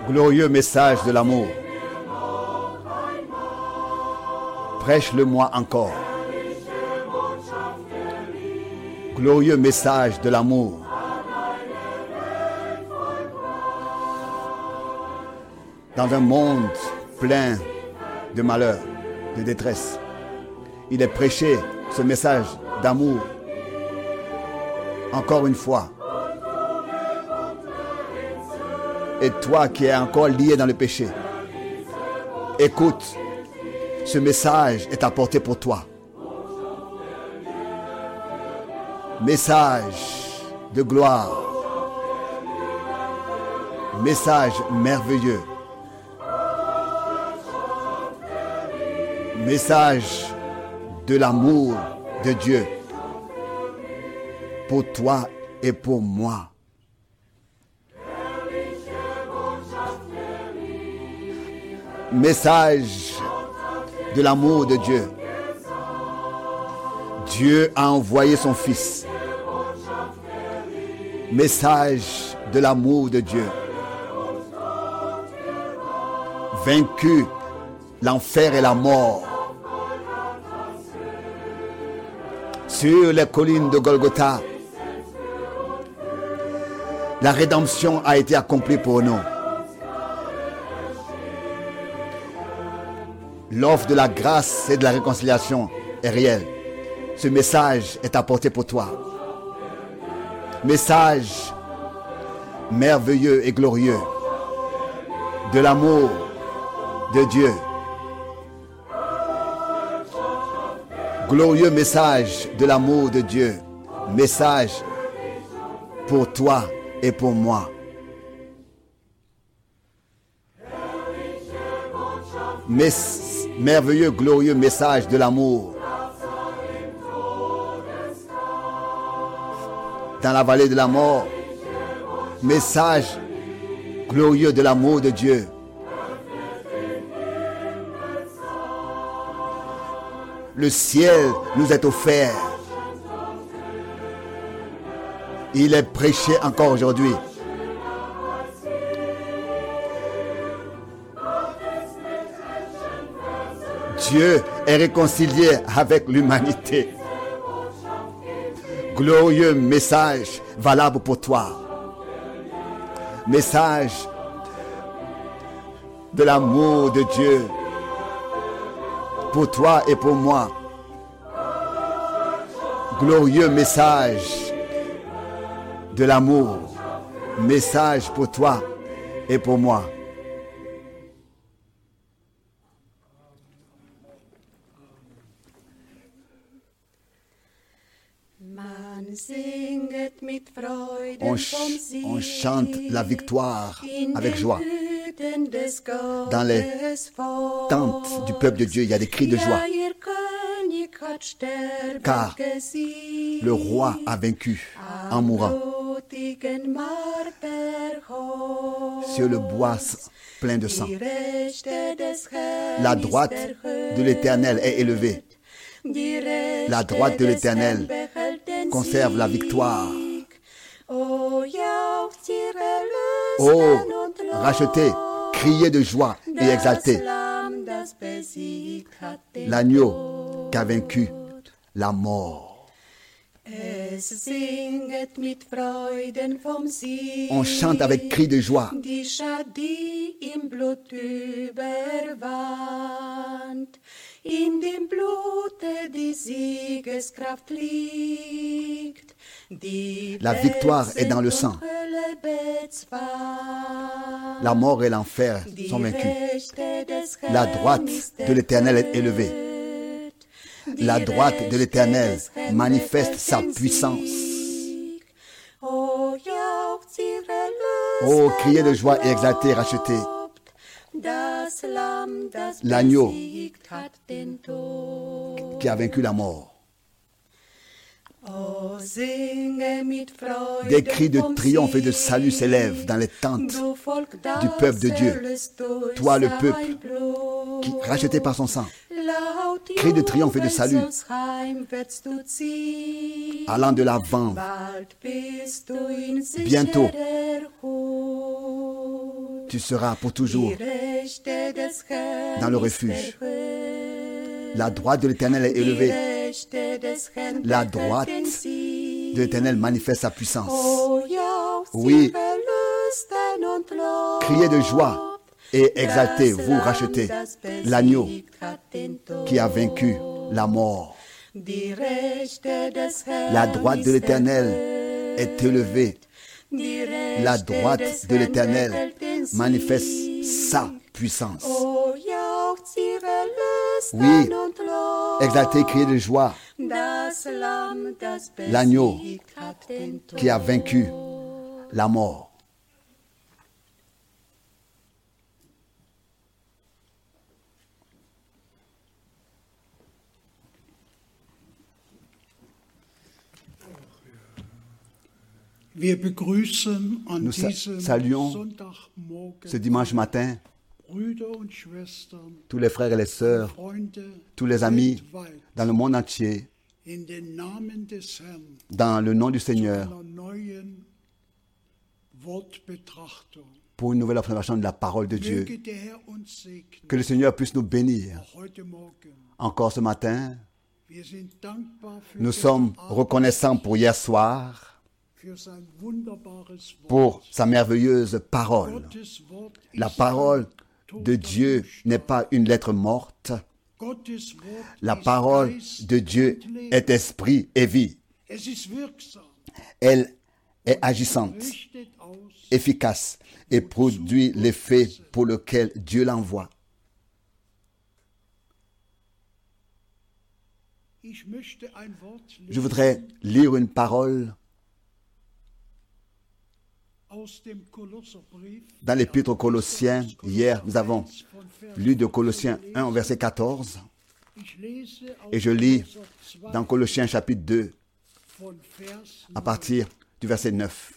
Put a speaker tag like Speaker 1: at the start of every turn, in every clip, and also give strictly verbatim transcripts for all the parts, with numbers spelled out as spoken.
Speaker 1: Glorieux message de l'amour. Prêche-le-moi encore. Glorieux message de l'amour. Dans un monde plein de malheur, de détresse, il est prêché ce message d'amour. Encore une fois. Et toi qui es encore lié dans le péché, écoute, ce message est apporté pour toi. Message de gloire. Message merveilleux. Message de l'amour de Dieu pour toi et pour moi. Message de l'amour de Dieu. Dieu a envoyé son Fils. Message de l'amour de Dieu. Vaincu l'enfer et la mort. Sur les collines de Golgotha, la rédemption a été accomplie pour nous. L'offre de la grâce et de la réconciliation est réelle. Ce message est apporté pour toi. Message merveilleux et glorieux de l'amour de Dieu. Glorieux message de l'amour de Dieu. Message pour toi et pour moi. Mais merveilleux, glorieux message de l'amour. Dans la vallée de la mort, message glorieux de l'amour de Dieu. Le ciel nous est offert. Il est prêché encore aujourd'hui. Dieu est réconcilié avec l'humanité. Glorieux message valable pour toi. Message de l'amour de Dieu pour toi et pour moi. Glorieux message de l'amour. Message pour toi et pour moi. On, ch- on chante la victoire avec joie. Dans les tentes du peuple de Dieu, il y a des cris de joie. Car le roi a vaincu en mourant sur le bois plein de sang. La droite de l'Éternel est élevée. La droite de l'Éternel conserve la victoire. Oh, rachetez, criez de joie et exaltez. L'agneau qui a vaincu la mort. On chante avec cris de joie. In dem Blute die Siegeskraft liegt. La victoire est dans le sang. La mort et l'enfer sont vaincus. La droite de l'Éternel est élevée. La droite de l'Éternel manifeste sa puissance. Oh, criez de joie et exaltez, rachetez. L'agneau qui a vaincu la mort. Des cris de triomphe et de salut s'élèvent dans les tentes du peuple de Dieu. Toi, le peuple, qui, racheté par son sang, cris de triomphe et de salut, allant de l'avant, bientôt. Tu seras pour toujours dans le refuge. La droite de l'Éternel est élevée. La droite de l'Éternel manifeste sa puissance. Oui, criez de joie et exaltez, vous rachetez l'agneau qui a vaincu la mort. La droite de l'Éternel est élevée. La droite de l'Éternel manifeste sa puissance. Oui, exaltez, criez de joie l'agneau qui a vaincu la mort.
Speaker 2: Wir begrüßen an
Speaker 1: Nous sa-
Speaker 2: diesem
Speaker 1: saluons
Speaker 2: Sonntagmorgen
Speaker 1: ce dimanche matin
Speaker 2: Brüder und Schwestern,
Speaker 1: tous les frères et les sœurs,
Speaker 2: Freunde
Speaker 1: tous les amis
Speaker 2: weltweit
Speaker 1: dans le monde entier,
Speaker 2: in den Namen des Herrn
Speaker 1: dans le nom du
Speaker 2: zu
Speaker 1: Seigneur,
Speaker 2: einer neuen Wortbetrachtung.
Speaker 1: pour une nouvelle observation de la parole de Dieu.
Speaker 2: Möge der Herr uns segnen,
Speaker 1: Que le Seigneur puisse nous bénir.
Speaker 2: auch heute Morgen.
Speaker 1: Encore ce matin,
Speaker 2: Wir sind dankbar für
Speaker 1: nous
Speaker 2: gestern
Speaker 1: sommes
Speaker 2: Abend,
Speaker 1: reconnaissants pour hier soir,
Speaker 2: für sein wunderbares Wort.
Speaker 1: pour sa merveilleuse parole.
Speaker 2: Gottes Wort
Speaker 1: La
Speaker 2: ist
Speaker 1: parole
Speaker 2: ein
Speaker 1: de
Speaker 2: toter
Speaker 1: Dieu
Speaker 2: Buchstabe.
Speaker 1: n'est pas une lettre morte.
Speaker 2: Gottes Wort
Speaker 1: La
Speaker 2: ist
Speaker 1: parole
Speaker 2: Geist
Speaker 1: de Dieu
Speaker 2: und Leben.
Speaker 1: est esprit et vie.
Speaker 2: Es ist wirksam,
Speaker 1: Elle est agissante,
Speaker 2: richtet aus,
Speaker 1: efficace et produit l'effet pour lequel Dieu l'envoie.
Speaker 2: ich möchte ein Wort
Speaker 1: Je
Speaker 2: lesen
Speaker 1: voudrais lire une parole
Speaker 2: aus dem Kolosserbrief.
Speaker 1: dans l'épître aux Colossiens. Hier, nous avons lu de Colossiens un au verset quatorze
Speaker 2: Ich lese aus
Speaker 1: et je lis
Speaker 2: Kolosser zwei
Speaker 1: dans Colossiens chapitre deux
Speaker 2: von Vers
Speaker 1: à partir du verset neuf.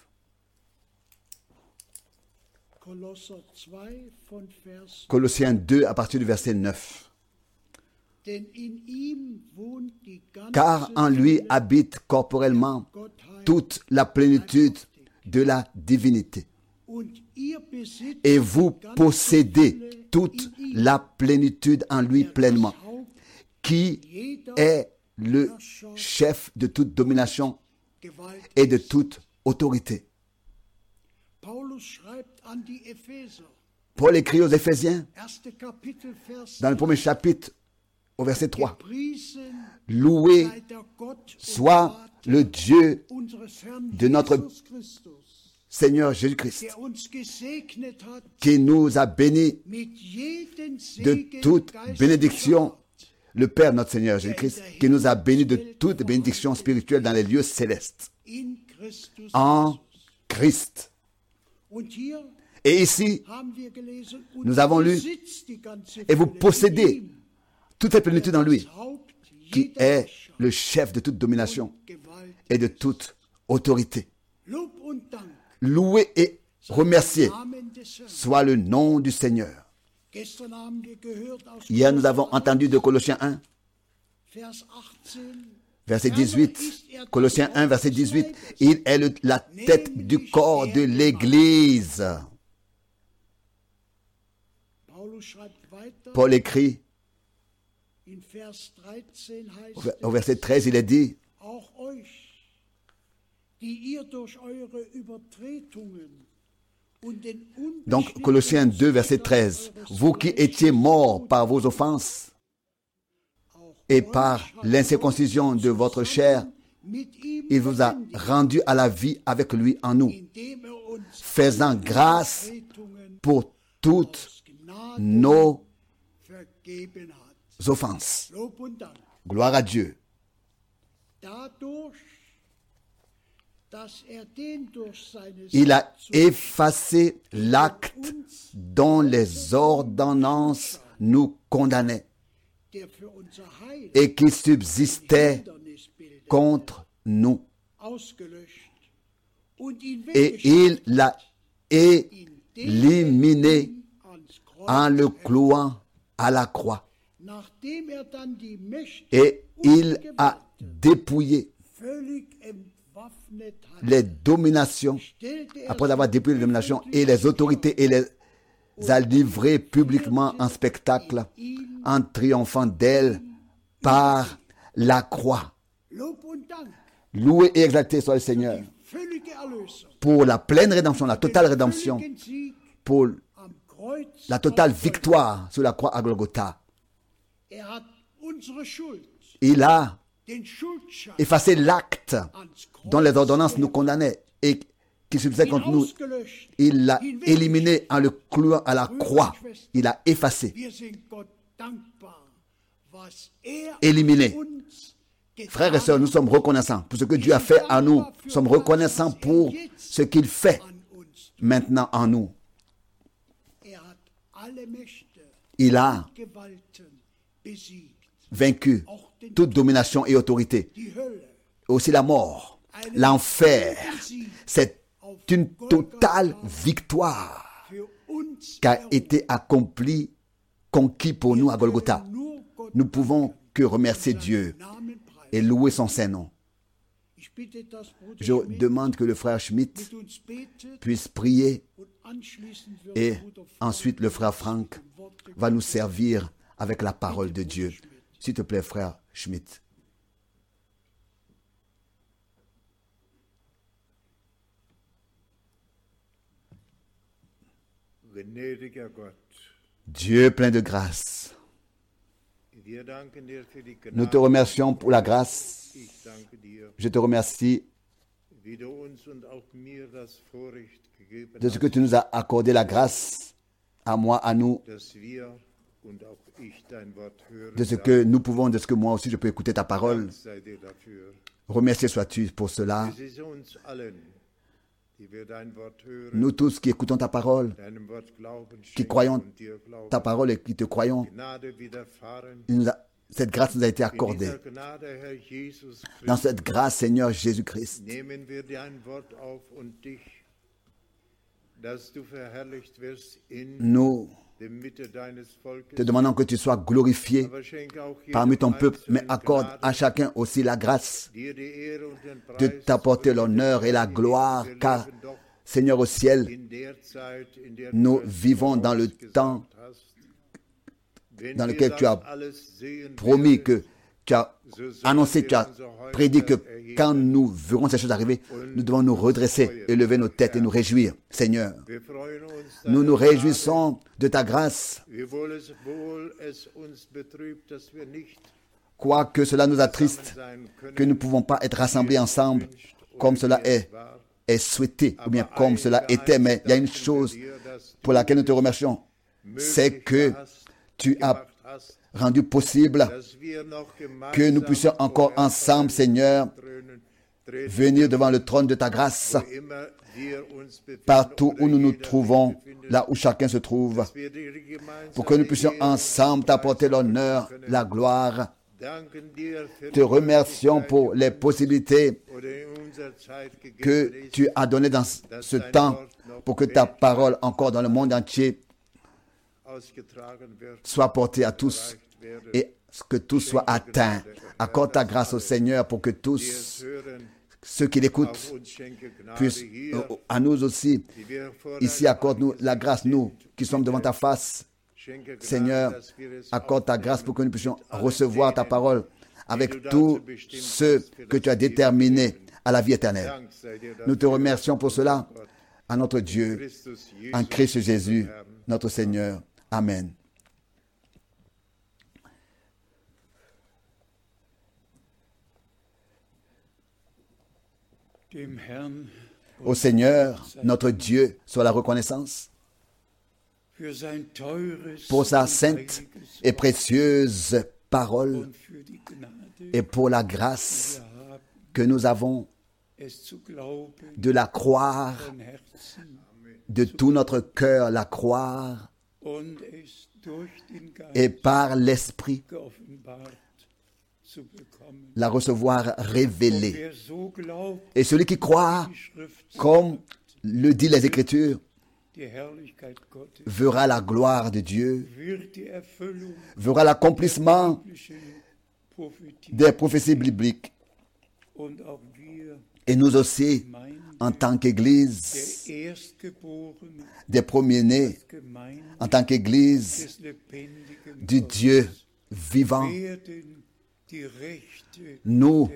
Speaker 2: Kolosser zwei von Vers
Speaker 1: Colossiens deux à partir du verset neuf.
Speaker 2: Denn in ihm wohnt die ganze
Speaker 1: Car en lui
Speaker 2: Fülle
Speaker 1: habite corporellement
Speaker 2: Gottheit
Speaker 1: toute la plénitude de la divinité.
Speaker 2: und ihr besitzt
Speaker 1: Et vous
Speaker 2: die ganze
Speaker 1: possédez
Speaker 2: Fülle
Speaker 1: toute
Speaker 2: in ihm,
Speaker 1: la plénitude en lui
Speaker 2: der
Speaker 1: pleinement,
Speaker 2: das Haupt
Speaker 1: qui
Speaker 2: jeder
Speaker 1: est le chef de toute domination
Speaker 2: Gewalt
Speaker 1: et de
Speaker 2: ist.
Speaker 1: toute autorité.
Speaker 2: Paulus schreibt an die Epheser,
Speaker 1: Paul écrit aux Éphésiens,
Speaker 2: erste Kapitel, Vers
Speaker 1: dans le premier chapitre, au verset trois,
Speaker 2: Gepriesen
Speaker 1: loué
Speaker 2: sei der Gott und
Speaker 1: soit
Speaker 2: Vater
Speaker 1: le Dieu
Speaker 2: unseres Herrn
Speaker 1: de notre
Speaker 2: Jesus Christus,
Speaker 1: Seigneur Jésus-Christ,
Speaker 2: der uns gesegnet hat
Speaker 1: qui nous a bénis
Speaker 2: mit jedem
Speaker 1: de
Speaker 2: Segen
Speaker 1: toute
Speaker 2: geistlicher
Speaker 1: bénédiction,
Speaker 2: Art,
Speaker 1: le Père notre Seigneur Jésus-Christ, qui nous a bénis de toute bénédiction spirituelle dans les lieux célestes,
Speaker 2: in Christus
Speaker 1: en
Speaker 2: Jesus.
Speaker 1: Christ.
Speaker 2: Und hier
Speaker 1: Et ici,
Speaker 2: haben wir gelesen, und
Speaker 1: Nous avons lu,
Speaker 2: besitzt die ganze
Speaker 1: et vous
Speaker 2: Fülle in
Speaker 1: possédez
Speaker 2: ihm,
Speaker 1: toute la plénitude en
Speaker 2: der
Speaker 1: lui,
Speaker 2: das Haupt
Speaker 1: qui
Speaker 2: jeder
Speaker 1: est
Speaker 2: Herrschaft
Speaker 1: le chef de toute domination
Speaker 2: und Gewalt
Speaker 1: et de toute autorité.
Speaker 2: Lob und Dank
Speaker 1: Loué et remercié
Speaker 2: im Namen des Herrn.
Speaker 1: soit le nom du Seigneur.
Speaker 2: Gestern haben wir gehört aus
Speaker 1: Hier, nous
Speaker 2: Kolosser
Speaker 1: avons entendu de Colossiens un,
Speaker 2: Vers achtzehn,
Speaker 1: verset dix-huit. Colossiens un, verset dix-huit. Il est le- la tête du corps de l'Église.
Speaker 2: Paulus schreibt weiter,
Speaker 1: Paul écrit,
Speaker 2: in Vers dreizehn
Speaker 1: au
Speaker 2: heißt
Speaker 1: ver- au
Speaker 2: es,
Speaker 1: verset treize, il est dit,
Speaker 2: auch euch, die ihr durch eure Übertretungen und den
Speaker 1: donc Colossiens deux, verset treize, vous qui étiez morts par vos offenses et par l'incirconcision de votre chair, il vous a rendu à la vie avec lui en nous, faisant grâce pour toutes nos offenses. Gloire à Dieu. Il a effacé l'acte dont les ordonnances nous condamnaient et qui subsistait contre nous. Et il l'a éliminé en le clouant à la croix. Et il a dépouillé les dominations, après avoir dépouillé les dominations et les autorités et les a livrée publiquement en spectacle, en triomphant d'elle par la croix. Loué et exalté soit le Seigneur pour la pleine rédemption, la totale rédemption, pour la totale victoire sur la croix à Golgotha. Il a effacé l'acte dont les ordonnances nous condamnaient et qui subsistait contre nous. Il l'a éliminé en le clouant à la croix. Il a effacé, éliminé. Frères et sœurs, nous sommes reconnaissants pour ce que Dieu a fait à nous. Nous sommes reconnaissants pour ce qu'il fait maintenant en nous. Il a vaincu toute domination et autorité. Aussi la mort, l'enfer. C'est une totale victoire qui a été accomplie, conquis pour nous à Golgotha. Nous pouvons que remercier Dieu et louer son Saint-Nom. Je demande que le frère Schmidt puisse prier et ensuite le frère Franck va nous servir avec la parole de Dieu. S'il te plaît, frère Schmidt. Dieu plein de grâce, nous te remercions pour la grâce. Je te remercie de ce que tu nous as accordé la grâce, à moi, à nous, de ce que nous pouvons, de ce que moi aussi je peux écouter ta parole. Remercié sois-tu pour cela. Nous tous qui écoutons ta parole, qui croyons ta parole et qui te croyons, nous a, cette grâce nous a été accordée. Dans cette grâce, Seigneur Jésus-Christ, nous te demandons que tu sois glorifié parmi ton peuple, mais accorde à chacun aussi la grâce de t'apporter l'honneur et la gloire, car Seigneur au ciel, nous vivons dans le temps dans lequel tu as promis, que tu as annoncé, tu as prédit que quand nous verrons ces choses arriver, nous devons nous redresser, élever nos têtes et nous réjouir. Seigneur, nous nous réjouissons de ta grâce. Quoique cela nous attriste, que nous ne pouvons pas être rassemblés ensemble comme cela est, est souhaité, ou bien comme cela était, mais il y a une chose pour laquelle nous te remercions, c'est que tu as rendu possible que nous puissions encore ensemble, Seigneur, venir devant le trône de ta grâce, partout où nous nous trouvons, là où chacun se trouve, pour que nous puissions ensemble t'apporter l'honneur, la gloire. Te remercions pour les possibilités que tu as données dans ce temps, pour que ta parole encore dans le monde entier soit portée à tous et que tous soient atteints. Accorde ta grâce au Seigneur pour que tous ceux qui l'écoutent puissent, à nous aussi, ici, accorde-nous la grâce, nous qui sommes devant ta face. Seigneur, accorde ta grâce pour que nous puissions recevoir ta parole avec tous ceux que tu as déterminés à la vie éternelle. Nous te remercions pour cela, à notre Dieu, en Christ Jésus, notre Seigneur. Amen. Au Seigneur, notre Dieu, soit la reconnaissance pour sa sainte et précieuse parole et pour la grâce que nous avons de la croire, de tout notre cœur la croire et par l'Esprit la recevoir révélée. Et celui qui croit, comme le dit les Écritures, verra la gloire de Dieu, verra l'accomplissement des prophéties bibliques Et nous aussi, en tant qu'Église, des premiers-nés, en tant qu'Église du Dieu vivant, nous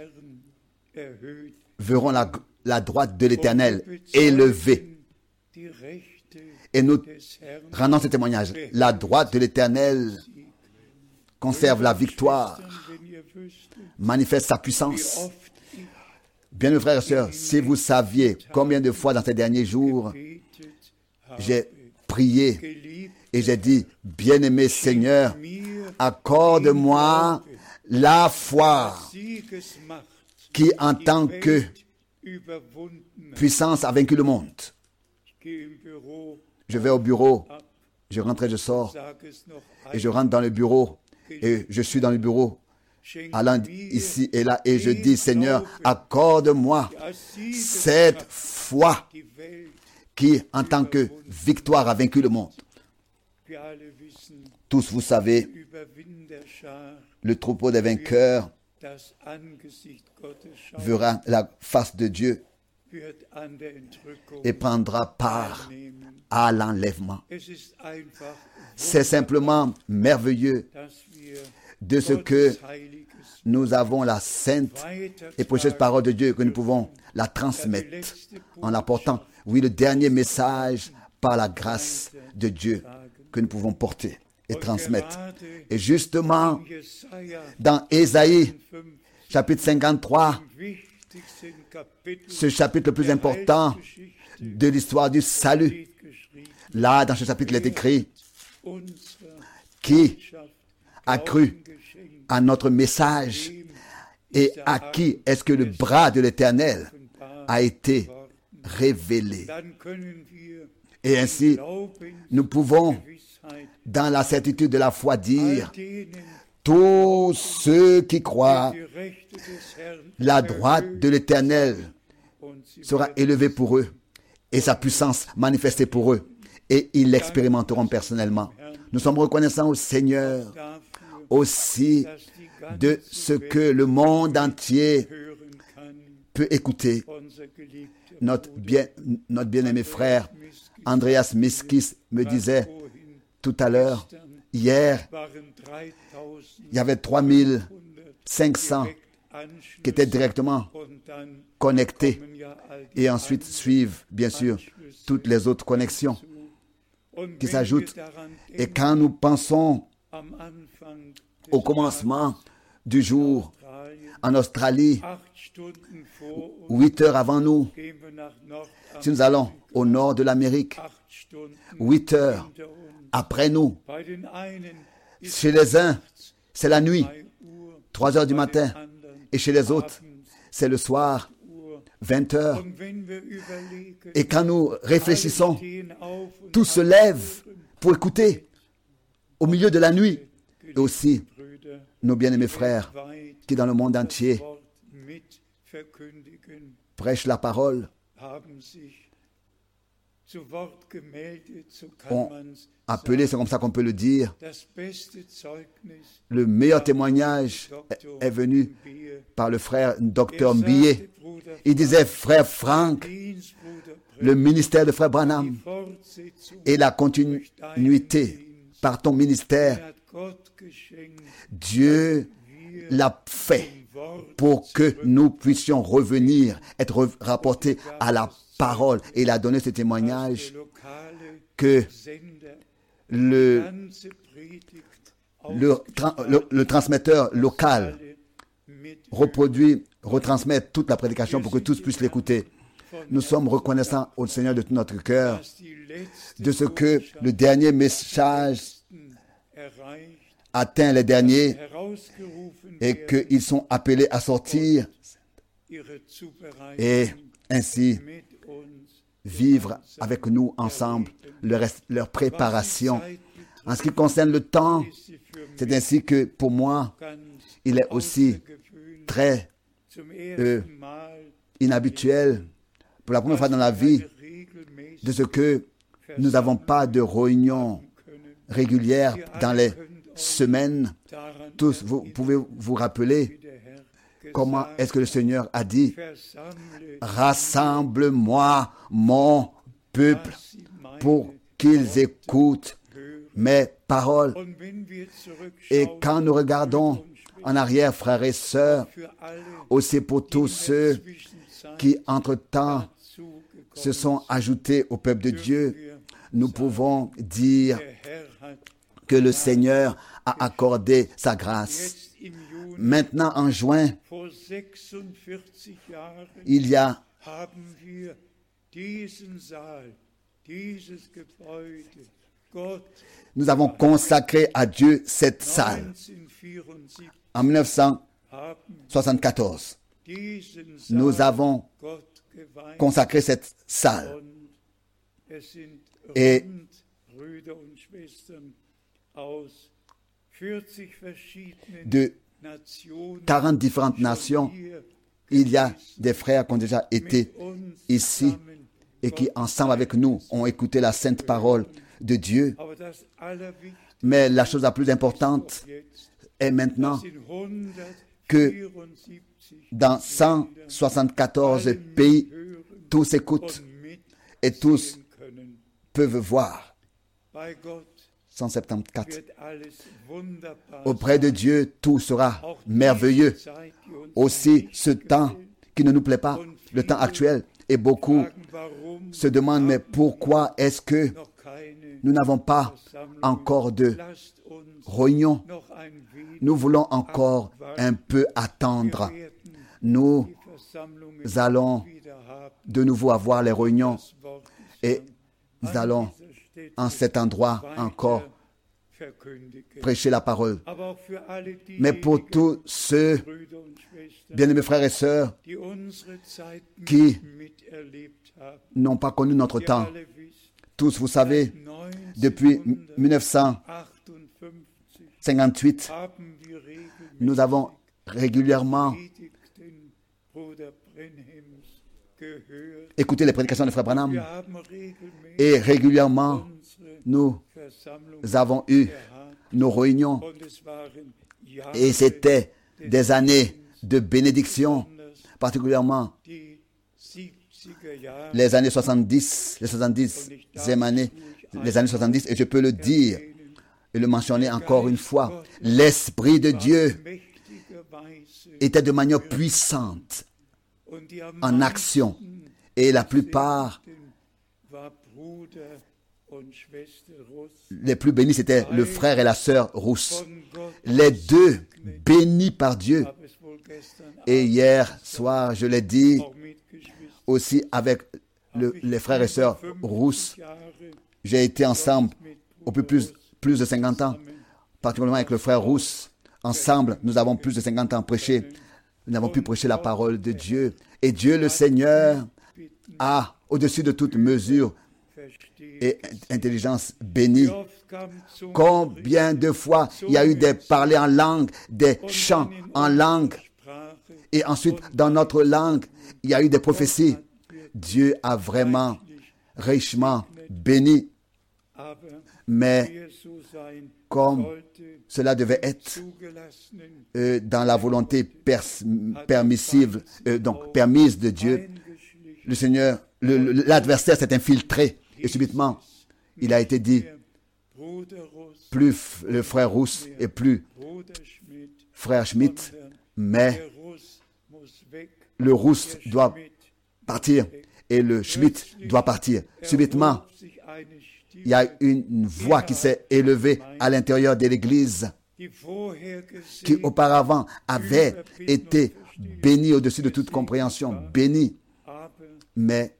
Speaker 1: verrons la, la droite de l'Éternel élevée. Et nous rendons ce témoignage. La droite de l'Éternel conserve la victoire, manifeste sa puissance. Bien, mes frères et sœurs, si vous saviez combien de fois dans ces derniers jours, j'ai prié et j'ai dit, bien-aimé Seigneur, accorde-moi la foi qui, en tant que puissance, a vaincu le monde. Je vais au bureau, je rentre et je sors, et je rentre dans le bureau, et je suis dans le bureau, allant ici et là, et je dis, Seigneur, accorde-moi cette foi qui, en tant que victoire, a vaincu le monde. Tous, vous savez, le troupeau des vainqueurs verra la face de Dieu et prendra part à l'enlèvement. C'est simplement merveilleux de ce que nous avons la sainte et précieuse parole de Dieu, que nous pouvons la transmettre en l'apportant. Oui, le dernier message par la grâce de Dieu que nous pouvons porter et transmettre. Et justement, dans Ésaïe, chapitre cinquante-trois, ce chapitre le plus important de l'histoire du salut, là, dans ce chapitre, il est écrit, qui a cru à notre message et à qui est-ce que le bras de l'Éternel a été révélé. Et ainsi, nous pouvons, dans la certitude de la foi, dire, tous ceux qui croient, la droite de l'Éternel sera élevée pour eux et sa puissance manifestée pour eux, et ils l'expérimenteront personnellement. Nous sommes reconnaissants au Seigneur aussi de ce que le monde entier peut écouter. Notre bien, notre bien-aimé frère Andreas Miskis me disait tout à l'heure, hier, il y avait trois mille cinq cents qui étaient directement connectés, et ensuite suivent bien sûr toutes les autres connexions qui s'ajoutent. Et quand nous pensons au commencement du jour en Australie, huit heures avant nous, si nous allons au nord de l'Amérique, huit heures après nous, chez les uns, c'est la nuit, trois heures du matin, et chez les autres, c'est le soir, vingt heures. Et quand nous réfléchissons, tout se lève pour écouter au milieu de la nuit. Et aussi, nos bien-aimés frères qui dans le monde entier prêchent la parole, ont appelé, c'est comme ça qu'on peut le dire, le meilleur témoignage est venu par le frère docteur Mbillet. Il disait, frère Frank, le ministère de frère Branham et la continuité par ton ministère, Dieu l'a fait pour que nous puissions revenir, être rapportés à la parole. Et il a donné ce témoignage que le, le, le, le transmetteur local reproduit, retransmet toute la prédication pour que tous puissent l'écouter. Nous sommes reconnaissants au Seigneur de tout notre cœur de ce que le dernier message atteint les derniers et qu'ils sont appelés à sortir et ainsi vivre avec nous ensemble leur, leur préparation. En ce qui concerne le temps, c'est ainsi que pour moi, il est aussi très euh, inhabituel, pour la première fois dans la vie, de ce que nous n'avons pas de réunion régulière dans les semaines. Tous, vous pouvez vous rappeler Comment est-ce que le Seigneur a dit, rassemble-moi mon peuple pour qu'ils écoutent mes paroles. Et quand nous regardons en arrière, frères et sœurs, aussi pour tous ceux qui, entre-temps, se sont ajoutés au peuple de Dieu, nous pouvons dire que le Seigneur a accordé sa grâce. Maintenant, en juin, il y a nous avons consacré à Dieu cette salle en mille neuf cent soixante-quatorze. Nous avons consacré cette salle et de quarante différentes nations, il y a des frères qui ont déjà été ici et qui, ensemble avec nous, ont écouté la sainte parole de Dieu. Mais la chose la plus importante est maintenant que dans cent soixante-quatorze pays, tous écoutent et tous peuvent voir. cent soixante-quatorze. Auprès de Dieu, tout sera merveilleux. Aussi, ce temps qui ne nous plaît pas, le temps actuel, et beaucoup se demandent, mais pourquoi est-ce que nous n'avons pas encore de réunion? Nous voulons encore un peu attendre. Nous allons de nouveau avoir les réunions et nous allons en cet endroit encore prêcher la parole. Mais pour tous ceux, bien-aimés frères et sœurs, qui n'ont pas connu notre temps, tous, vous savez, depuis mille neuf cent cinquante-huit, nous avons régulièrement écouté les prédications de Frère Branham et régulièrement nous avons eu nos réunions et c'était des années de bénédiction, particulièrement les années soixante-dix, les soixante-dixième années, les années soixante-dix, et je peux le dire et le mentionner encore une fois, l'Esprit de Dieu était de manière puissante en action et la plupart, les plus bénis, c'était le frère et la sœur Rousse. Les deux bénis par Dieu. Et hier soir, je l'ai dit aussi avec le, les frères et sœurs Rousse. J'ai été ensemble au plus, plus, plus de cinquante ans, particulièrement avec le frère Rousse. Ensemble, nous avons plus de cinquante ans prêché. Nous avons pu prêcher la parole de Dieu. Et Dieu le Seigneur a, au-dessus de toute mesure et intelligence bénie. Combien de fois il y a eu des parlers en langue, des chants en langue, et ensuite dans notre langue, il y a eu des prophéties. Dieu a vraiment richement béni. Mais comme cela devait être euh, dans la volonté pers- permissive, euh, donc permise de Dieu, le Seigneur, le, le, l'adversaire s'est infiltré et subitement, il a été dit, plus le frère Rousse et plus frère Schmidt, mais le Rousse doit partir et le Schmidt doit partir. Subitement, il y a une voix qui s'est élevée à l'intérieur de l'Église qui auparavant avait été bénie au-dessus de toute compréhension, bénie, mais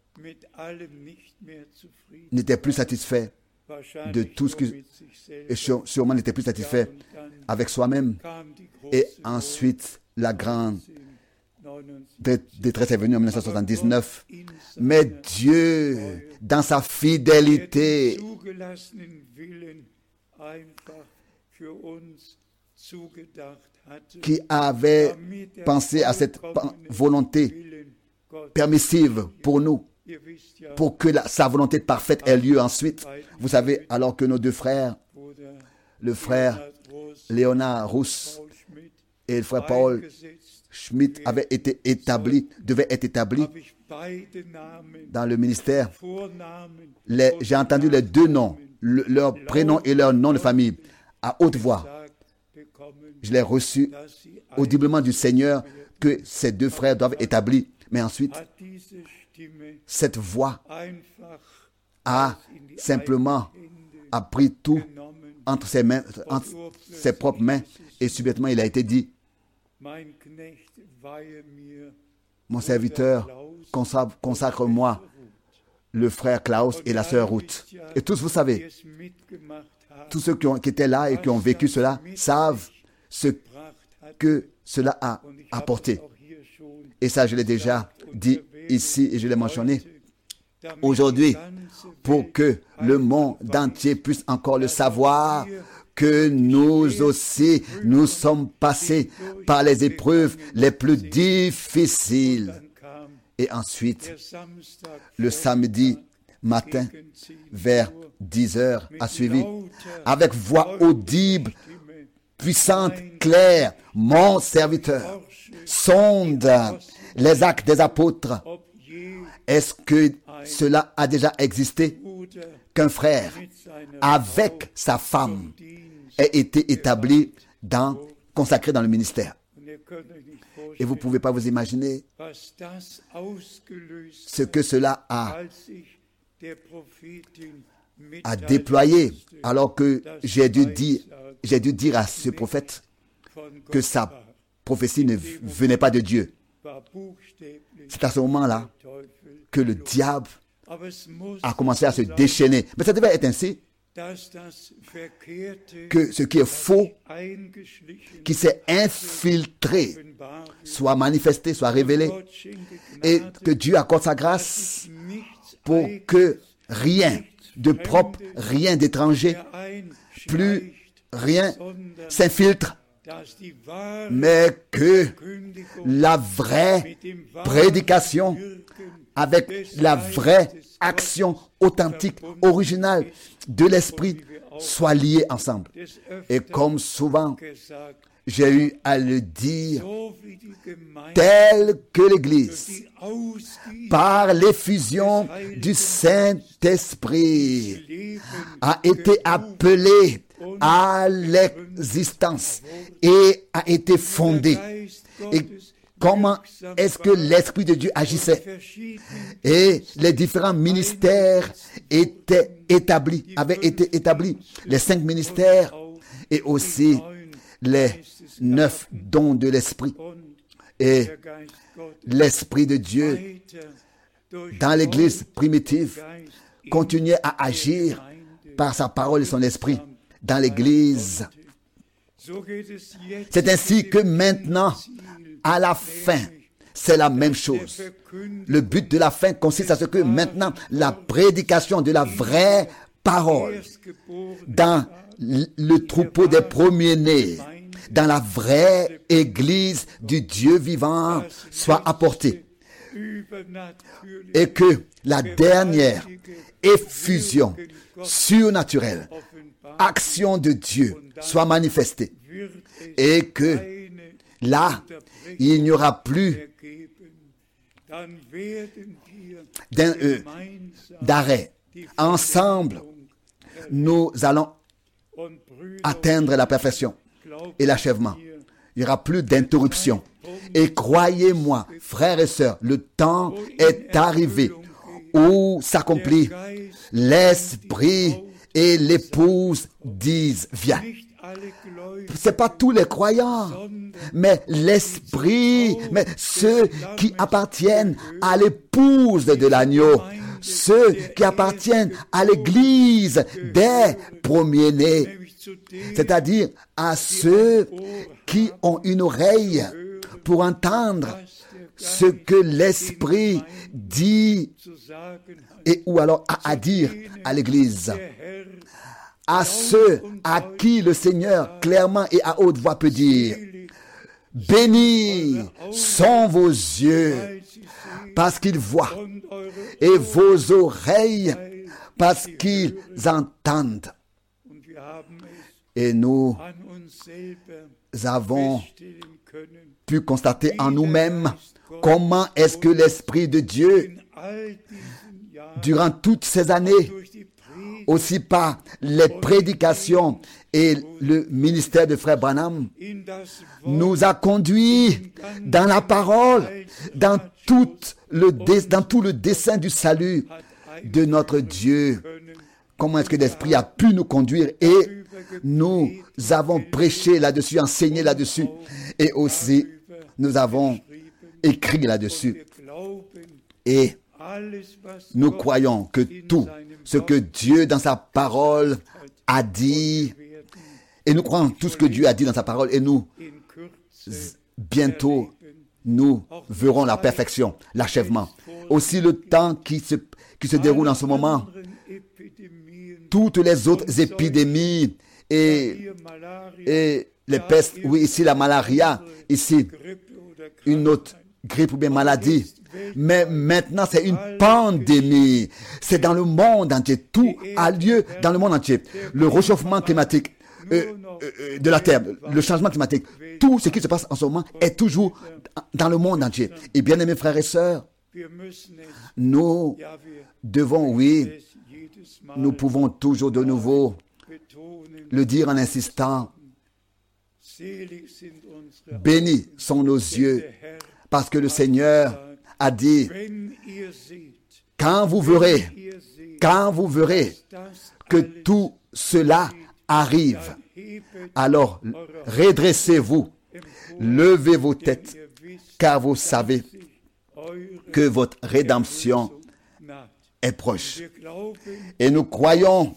Speaker 1: n'était plus satisfait de tout ce qui, et sûrement n'était plus satisfait avec soi-même. Et ensuite, la grande détresse est venue en mille neuf cent soixante-dix-neuf. Mais Dieu, dans sa fidélité, qui avait pensé à cette volonté permissive pour nous, pour que la, sa volonté parfaite ait lieu ensuite. Vous savez, alors que nos deux frères, le frère Léonard Rousse Et le frère Paul Schmidt avait été établi, devait être établi dans le ministère. Les, j'ai entendu les deux noms, le, leur prénom et leur nom de famille, à haute voix. Je l'ai reçu audiblement du Seigneur que ces deux frères doivent être établis. Mais ensuite, cette voix a simplement a pris tout entre ses mains, entre ses propres mains, et subitement il a été dit: mon serviteur, consacre, consacre-moi le frère Klaus et la sœur Ruth. Et tous, vous savez, tous ceux qui, ont, qui étaient là et qui ont vécu cela savent ce que cela a apporté. Et ça, je l'ai déjà dit ici et je l'ai mentionné. Aujourd'hui, pour que le monde entier puisse encore le savoir, que nous aussi, nous sommes passés par les épreuves les plus difficiles. Et ensuite, le samedi matin, vers dix heures, a suivi, avec voix audible, puissante, claire, mon serviteur sonde les actes des apôtres. Est-ce que cela a déjà existé? Qu'un frère, avec sa femme, ait été établi dans, consacré dans le ministère. Et vous ne pouvez pas vous imaginer ce que cela a, a déployé, alors que j'ai dû dire, j'ai dû dire à ce prophète que sa prophétie ne venait pas de Dieu. C'est à ce moment-là que le diable a commencé à se déchaîner. Mais ça devait être ainsi, que ce qui est faux, qui s'est infiltré, soit manifesté, soit révélé, et que Dieu accorde sa grâce pour que rien de propre, rien d'étranger, plus rien s'infiltre, mais que la vraie prédication avec la vraie action authentique, originale de l'Esprit soit liée ensemble. Et comme souvent, j'ai eu à le dire, tel que l'Église, par l'effusion du Saint-Esprit, a été appelée à l'existence et a été fondée. Et comment est-ce que l'Esprit de Dieu agissait? Et les différents ministères étaient établis, avaient été établis. Les cinq ministères et aussi les neuf dons de l'Esprit. Et l'Esprit de Dieu, dans l'Église primitive, continuait à agir par sa parole et son Esprit dans l'Église. C'est ainsi que maintenant, à la fin, c'est la même chose. Le but de la fin consiste à ce que maintenant, la prédication de la vraie parole dans le troupeau des premiers-nés, dans la vraie Église du Dieu vivant, soit apportée. Et que la dernière effusion surnaturelle, action de Dieu soit manifestée. Et que là, il n'y aura plus d'un, euh, d'arrêt. Ensemble, nous allons atteindre la perfection et l'achèvement. Il n'y aura plus d'interruption. Et croyez-moi, frères et sœurs, le temps est arrivé où s'accomplit l'Esprit et l'épouse disent, viens. Ce n'est pas tous les croyants, mais l'Esprit, mais ceux qui appartiennent à l'épouse de l'agneau, ceux qui appartiennent à l'Église des premiers-nés, c'est-à-dire à ceux qui ont une oreille pour entendre ce que l'Esprit dit et ou alors a à dire à l'Église. À ceux à qui le Seigneur clairement et à haute voix peut dire, bénis sont vos yeux parce qu'ils voient et vos oreilles parce qu'ils entendent. Et nous avons pu constater en nous-mêmes comment est-ce que l'Esprit de Dieu, durant toutes ces années, aussi par les prédications et le ministère de Frère Branham, nous a conduits dans la parole, dans tout le, dans tout le dessein du salut de notre Dieu. Comment est-ce que l'Esprit a pu nous conduire, et nous avons prêché là-dessus, enseigné là-dessus, et aussi nous avons écrit là-dessus. Et nous croyons que tout ce que Dieu dans sa parole a dit, et nous croyons tout ce que Dieu a dit dans sa parole, et nous, bientôt, nous verrons la perfection, l'achèvement. Aussi le temps qui se, qui se déroule en ce moment, toutes les autres épidémies et, et les pestes, oui, ici la malaria, ici une autre grippe ou bien maladie. Mais maintenant, c'est une pandémie. C'est dans le monde entier. Tout a lieu dans le monde entier. Le réchauffement climatique euh, euh, de la Terre, le changement climatique, tout ce qui se passe en ce moment est toujours dans le monde entier. Et bien aimés frères et sœurs, nous devons, oui, nous pouvons toujours de nouveau le dire en insistant. Bénis sont nos yeux, parce que le Seigneur a dit, quand vous verrez, quand vous verrez que tout cela arrive, alors redressez-vous, levez vos têtes, car vous savez que votre rédemption est proche. Et nous croyons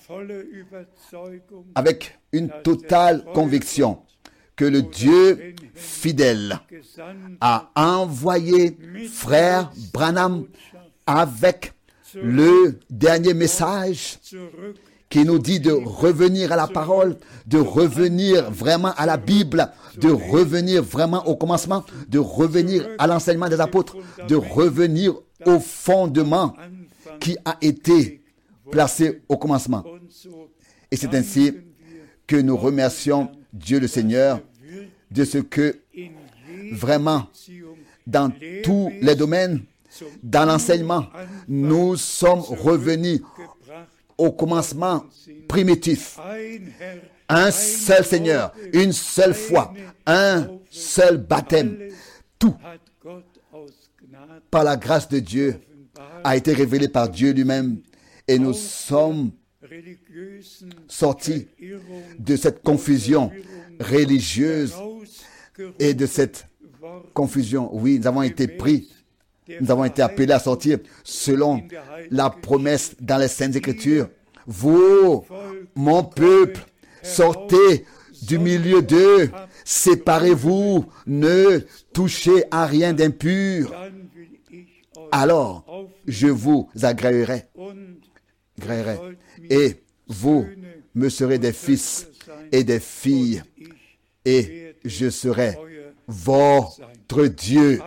Speaker 1: avec une totale conviction que le Dieu fidèle a envoyé frère Branham avec le dernier message qui nous dit de revenir à la parole, de revenir vraiment à la Bible, de revenir vraiment au commencement, de revenir à l'enseignement des apôtres, de revenir au fondement qui a été placé au commencement. Et c'est ainsi que nous remercions Dieu le Seigneur de ce que vraiment dans tous les domaines, dans l'enseignement, nous sommes revenus au commencement primitif. Un seul Seigneur, une seule foi, un seul baptême. Tout, par la grâce de Dieu, a été révélé par Dieu lui-même. Et nous sommes sortis de cette confusion religieuse et de cette confusion. Oui, nous avons été pris, nous avons été appelés à sortir selon la promesse dans les Saintes Écritures. Vous, mon peuple, sortez du milieu d'eux, séparez-vous, ne touchez à rien d'impur. Alors, je vous agréerai, agréerai, et vous me serez des fils et des filles, et je serai votre Dieu.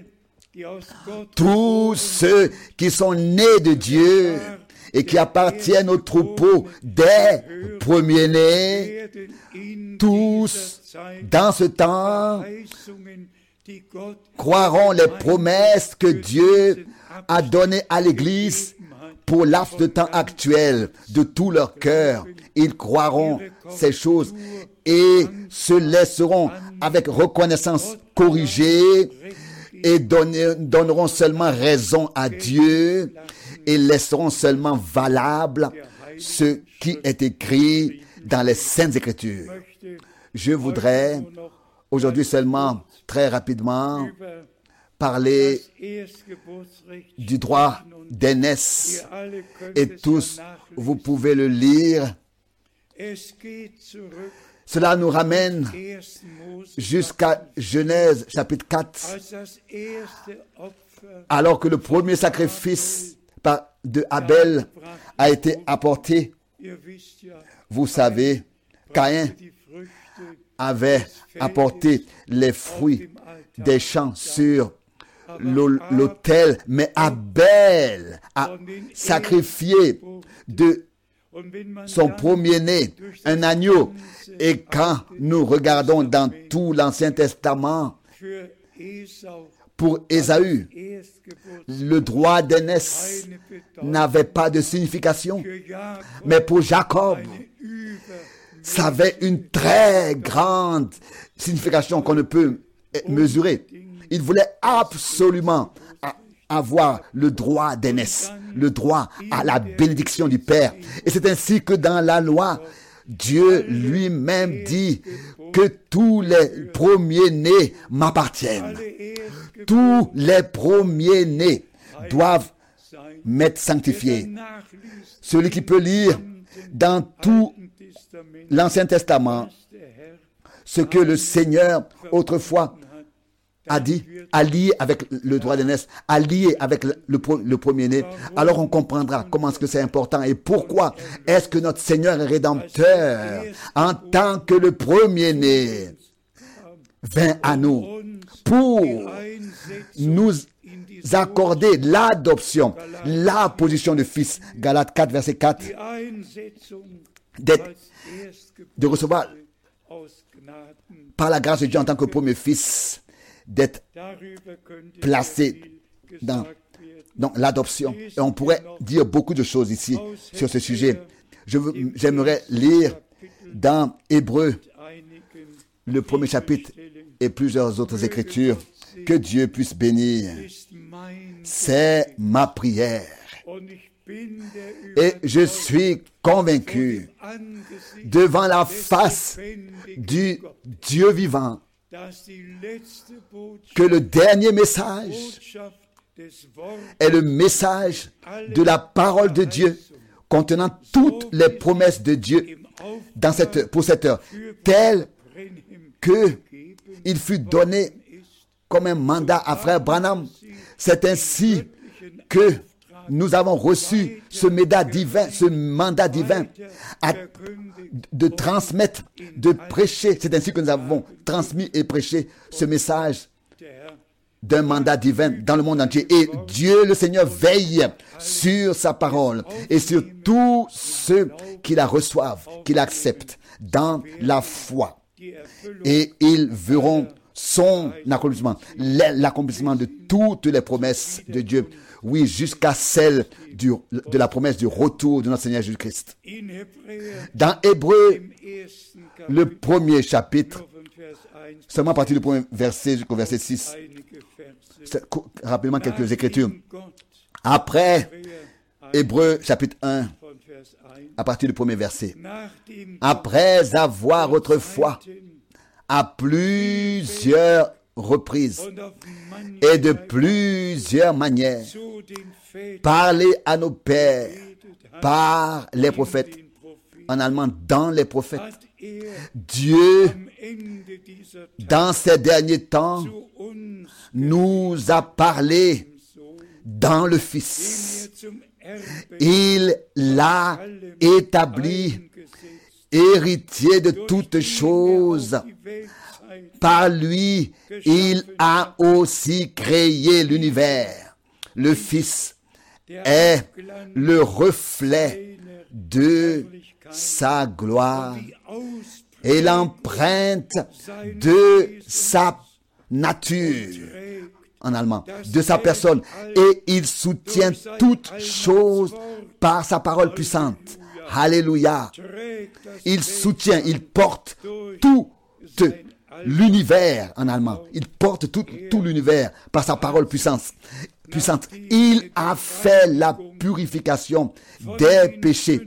Speaker 1: Tous ceux qui sont nés de Dieu et qui appartiennent au troupeau des premiers-nés, tous, dans ce temps, croiront les promesses que Dieu a données à l'Église pour laps de temps actuel de tout leur cœur. Ils croiront ces choses et se laisseront avec reconnaissance corriger et donner, donneront seulement raison à Dieu et laisseront seulement valable ce qui est écrit dans les Saintes Écritures. Je voudrais aujourd'hui seulement, très rapidement, parler du droit d'aînesse. Et tous, vous pouvez le lire. Cela nous ramène jusqu'à Genèse chapitre quatre, alors que le premier sacrifice de Abel a été apporté. Vous savez, Caïn avait apporté les fruits des champs sur l'autel, mais Abel a sacrifié de son premier-né, un agneau. Et quand nous regardons dans tout l'Ancien Testament, pour Ésaü, le droit d'aînesse n'avait pas de signification, mais pour Jacob, ça avait une très grande signification qu'on ne peut mesurer. Il voulait absolument avoir le droit d'aînesse, le droit à la bénédiction du Père. Et c'est ainsi que dans la loi, Dieu lui-même dit que tous les premiers-nés m'appartiennent. Tous les premiers-nés doivent m'être sanctifiés. Celui qui peut lire dans tout l'Ancien Testament ce que le Seigneur autrefois a dit, a lié avec le droit d'aînesse, a lié avec le, le, le premier-né, alors on comprendra comment est-ce que c'est important et pourquoi est-ce que notre Seigneur est rédempteur en tant que le premier-né vint à nous pour nous accorder l'adoption, la position de fils. Galates quatre, verset quatre, d'être, de recevoir par la grâce de Dieu en tant que premier fils, d'être placé dans, dans l'adoption. Et on pourrait dire beaucoup de choses ici sur ce sujet. Je veux, j'aimerais lire dans Hébreux, le premier chapitre et plusieurs autres écritures. Que Dieu puisse bénir. C'est ma prière. Et je suis convaincu devant la face du Dieu vivant que le dernier message est le message de la parole de Dieu contenant toutes les promesses de Dieu dans cette, pour cette heure, tel que il fut donné comme un mandat à frère Branham. C'est ainsi que nous avons reçu ce mandat divin, ce mandat divin à, de transmettre, de prêcher. C'est ainsi que nous avons transmis et prêché ce message d'un mandat divin dans le monde entier. Et Dieu, le Seigneur, veille sur sa parole et sur tous ceux qui la reçoivent, qui l'acceptent dans la foi. Et ils verront son accomplissement, l'accomplissement de toutes les promesses de Dieu. Oui, jusqu'à celle du, de la promesse du retour de notre Seigneur Jésus-Christ. Dans Hébreux, le premier chapitre, seulement à partir du premier verset jusqu'au verset six, rapidement quelques écritures. Après Hébreux chapitre un, à partir du premier verset. Après avoir autrefois, à plusieurs reprises et de plusieurs manières, parler à nos pères par les prophètes, en allemand dans les prophètes. Dieu, dans ces derniers temps, nous a parlé dans le Fils. Il l'a établi héritier de toutes choses. Par lui, il a aussi créé l'univers. Le Fils est le reflet de sa gloire et l'empreinte de sa nature, en allemand, de sa personne. Et il soutient toutes choses par sa parole puissante. Alléluia. Il soutient, il porte tout l'univers en allemand. Il porte tout, tout l'univers par sa parole puissante. puissante. Il a fait la purification des péchés.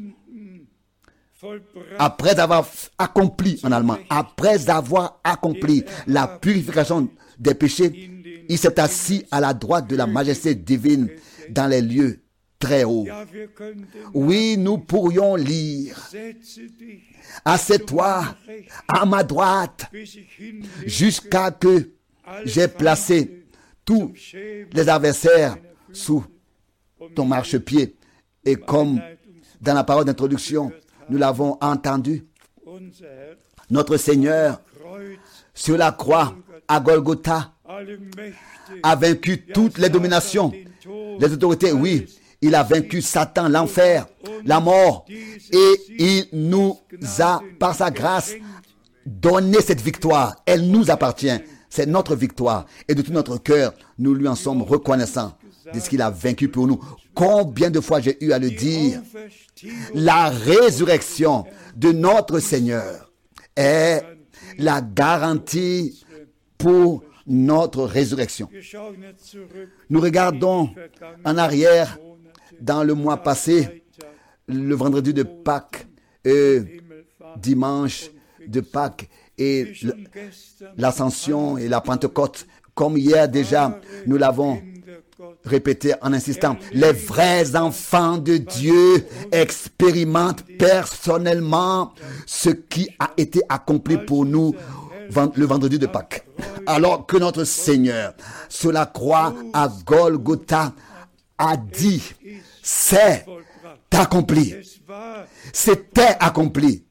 Speaker 1: Après avoir accompli, en allemand, après avoir accompli la purification des péchés, il s'est assis à la droite de la majesté divine dans les lieux très hauts. Oui, nous pourrions lire: assieds-toi à ma droite jusqu'à que j'ai placé tous les adversaires sous ton marchepied. Et comme dans la parole d'introduction, nous l'avons entendu, notre Seigneur, sur la croix, à Golgotha, a vaincu toutes les dominations, les autorités. Oui, Il a vaincu Satan, l'enfer, la mort. Et il nous a, par sa grâce, donné cette victoire. Elle nous appartient. C'est notre victoire. Et de tout notre cœur, nous lui en sommes reconnaissants de ce qu'il a vaincu pour nous. Combien de fois j'ai eu à le dire. La résurrection de notre Seigneur est la garantie pour notre résurrection. Nous regardons en arrière dans le mois passé, le vendredi de Pâques, et dimanche de Pâques et l'ascension et la Pentecôte. Comme hier déjà, nous l'avons répété en insistant. Les vrais enfants de Dieu expérimentent personnellement ce qui a été accompli pour nous le vendredi de Pâques. Alors que notre Seigneur, sur la croix à Golgotha, a dit, c'est accompli. C'était accompli.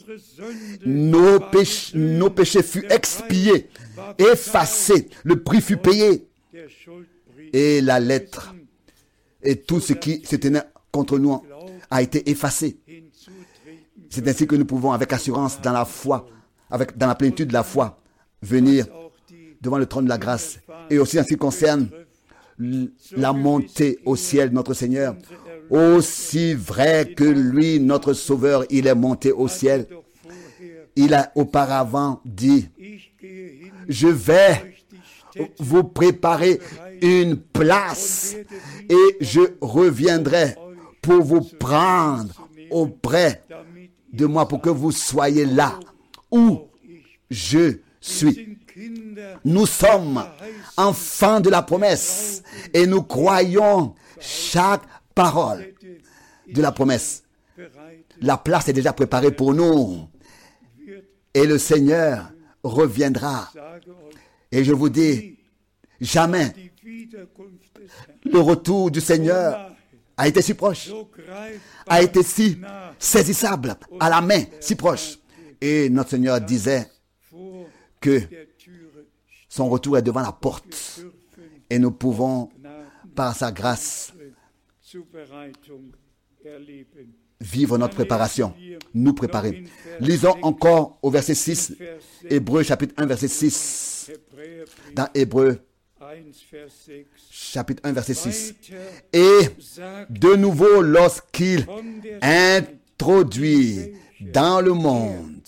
Speaker 1: Nos péchés, nos péchés furent expiés, effacés. Le prix fut payé. Et la lettre et tout ce qui se tenait contre nous a été effacé. C'est ainsi que nous pouvons, avec assurance, dans la foi, avec, dans la plénitude de la foi, venir devant le trône de la grâce. Et aussi en ce qui concerne la montée au ciel de notre Seigneur, aussi vrai que lui, notre Sauveur, il est monté au ciel, il a auparavant dit, je vais vous préparer une place et je reviendrai pour vous prendre auprès de moi pour que vous soyez là où je suis. Nous sommes enfants de la promesse et nous croyons chaque parole de la promesse. La place est déjà préparée pour nous et le Seigneur reviendra. Et je vous dis, jamais le retour du Seigneur a été si proche, a été si saisissable, à la main, si proche. Et notre Seigneur disait que son retour est devant la porte. Et nous pouvons, par sa grâce, vivre notre préparation, nous préparer. Lisons encore au verset six, Hébreux chapitre un, verset six. Dans Hébreux chapitre un, verset six. Et de nouveau, lorsqu'il introduit dans le monde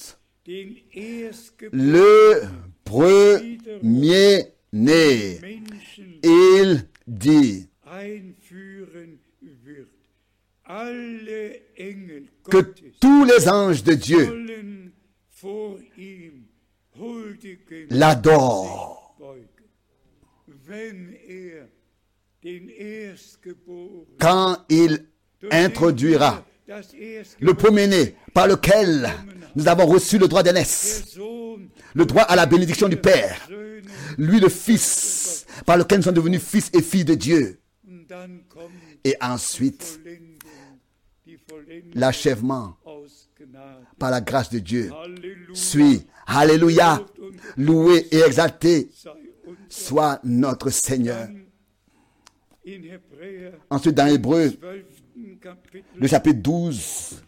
Speaker 1: le premier-né, il dit que tous les anges de Dieu l'adorent. Quand il introduira le premier-né par lequel nous avons reçu le droit d'aînesse, le droit à la bénédiction du Père, lui le Fils, par lequel nous sommes devenus fils et filles de Dieu. Et ensuite, l'achèvement par la grâce de Dieu suit. Alléluia, loué et exalté soit notre Seigneur. Ensuite, dans Hébreux, le chapitre douze,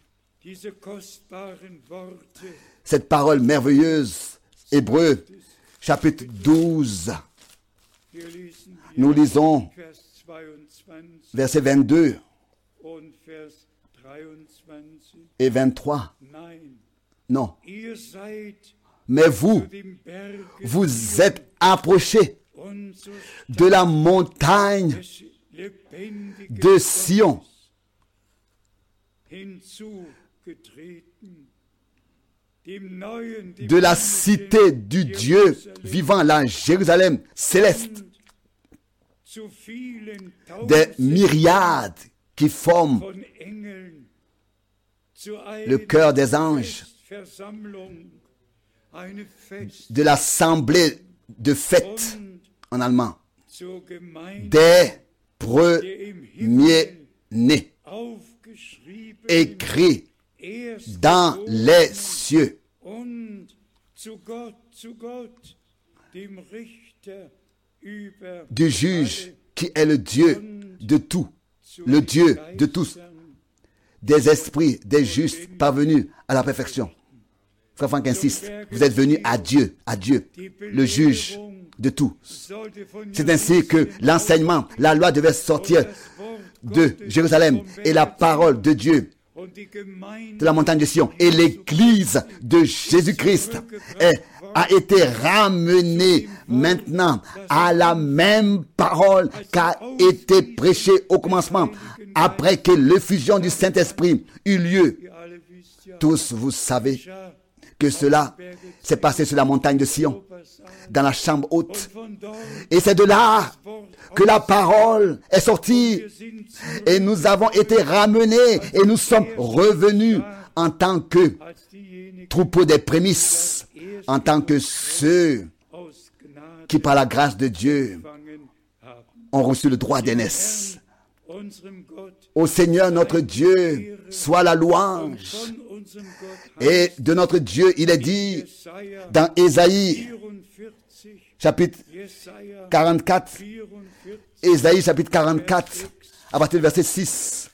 Speaker 1: cette parole merveilleuse, Hébreux, chapitre douze, nous lisons versets vingt-deux et vingt-trois. Non. Mais vous, vous êtes approchés de la montagne de Sion, de la cité du Dieu vivant, la Jérusalem céleste, des myriades qui forment le cœur des anges, de l'assemblée de fête en allemand, des premiers-nés, écrit dans les cieux, du juge qui est le Dieu de tout, le Dieu de tous, des esprits, des justes parvenus à la perfection. Frère Franck insiste, vous êtes venus à Dieu, à Dieu, le juge de tous. C'est ainsi que l'enseignement, la loi devait sortir de Jérusalem et la parole de Dieu de la montagne de Sion et l'église de Jésus-Christ est, a été ramenée maintenant à la même parole qu'a été prêchée au commencement après que l'effusion du Saint-Esprit eut lieu. Tous vous savez que cela s'est passé sur la montagne de Sion, dans la chambre haute. Et c'est de là que la parole est sortie. Et nous avons été ramenés et nous sommes revenus en tant que troupeau des prémices, en tant que ceux qui, par la grâce de Dieu, ont reçu le droit d'aînesse. Au Seigneur notre Dieu soit la louange. Et de notre Dieu, il est dit dans Ésaïe, chapitre quarante-quatre, Ésaïe, chapitre quarante-quatre, à partir du verset six.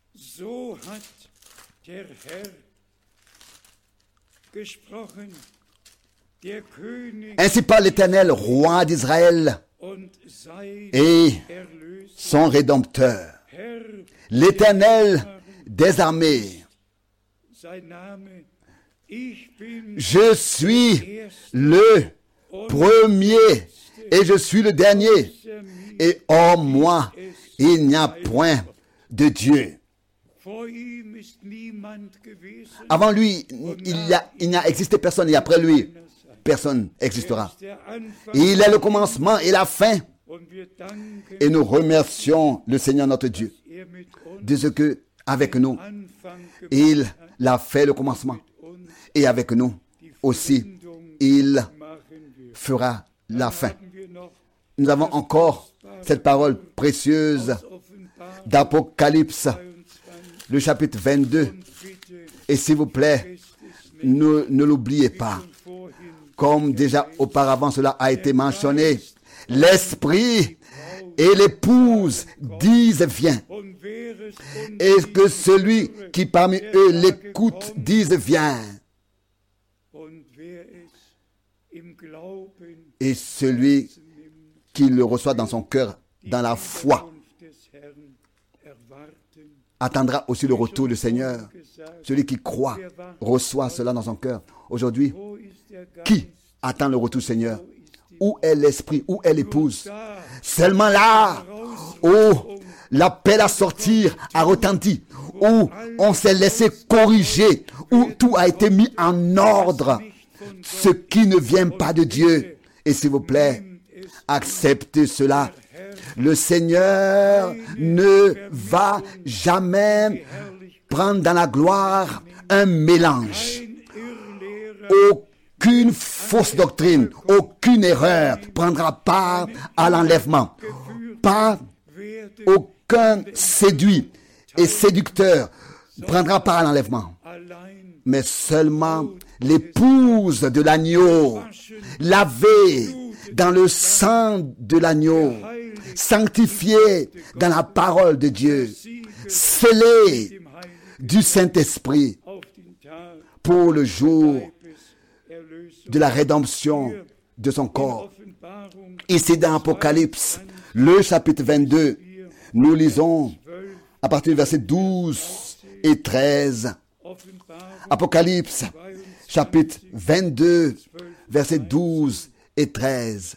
Speaker 1: Ainsi parle l'Éternel, roi d'Israël, et son Rédempteur, l'Éternel des armées. Je suis le premier et je suis le dernier. Et hors moi, il n'y a point de Dieu. Avant lui, il y a, il n'y a existé personne et après lui, personne n'existera. Il est le commencement et la fin. Et nous remercions le Seigneur notre Dieu de ce que, avec nous, il a fait le commencement. Et avec nous aussi, il fera la fin. Nous avons encore cette parole précieuse d'Apocalypse, le chapitre vingt-deux. Et s'il vous plaît, ne, ne l'oubliez pas. Comme déjà auparavant cela a été mentionné, l'Esprit et l'épouse disent viens. Et que celui qui parmi eux l'écoute dise viens. Et celui qui le reçoit dans son cœur, dans la foi, attendra aussi le retour du Seigneur. Celui qui croit reçoit cela dans son cœur. Aujourd'hui, qui attend le retour du Seigneur? Où est l'esprit? Où est l'épouse? Seulement là où l'appel à sortir a retenti, où on s'est laissé corriger, où tout a été mis en ordre. Ce qui ne vient pas de Dieu. Et s'il vous plaît, acceptez cela. Le Seigneur ne va jamais prendre dans la gloire un mélange. Aucune fausse doctrine, aucune erreur prendra part à l'enlèvement. Pas aucun séduit et séducteur prendra part à l'enlèvement. Mais seulement l'épouse de l'agneau, lavée dans le sang de l'agneau, sanctifiée dans la parole de Dieu, scellée du Saint-Esprit pour le jour de la rédemption de son corps. Ici dans Apocalypse, le chapitre vingt-deux, nous lisons à partir du verset douze et treize. Apocalypse, chapitre vingt-deux, versets douze et treize.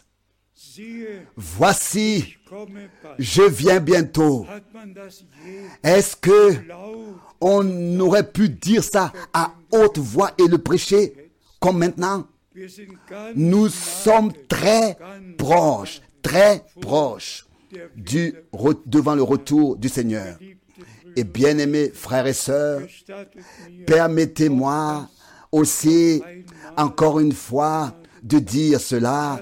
Speaker 1: Voici, je viens bientôt. Est-ce que on aurait pu dire ça à haute voix et le prêcher comme maintenant? Nous sommes très proches, très proches du, devant le retour du Seigneur. Et bien-aimés frères et sœurs, permettez-moi aussi, encore une fois, de dire cela.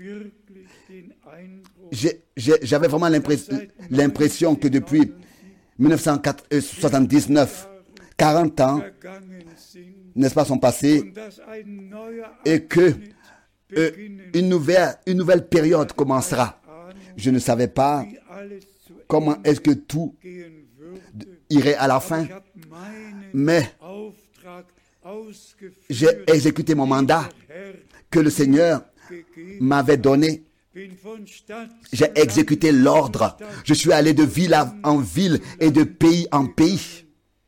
Speaker 1: J'ai, j'ai, j'avais vraiment l'impression, l'impression que depuis dix-neuf cent soixante-dix-neuf, quarante ans, n'est-ce pas, sont passés, et que euh, une nouvelle, une nouvelle période commencera. Je ne savais pas comment est-ce que tout irait à la fin. Mais j'ai exécuté mon mandat que le Seigneur m'avait donné. J'ai exécuté l'ordre. Je suis allé de ville en ville et de pays en pays.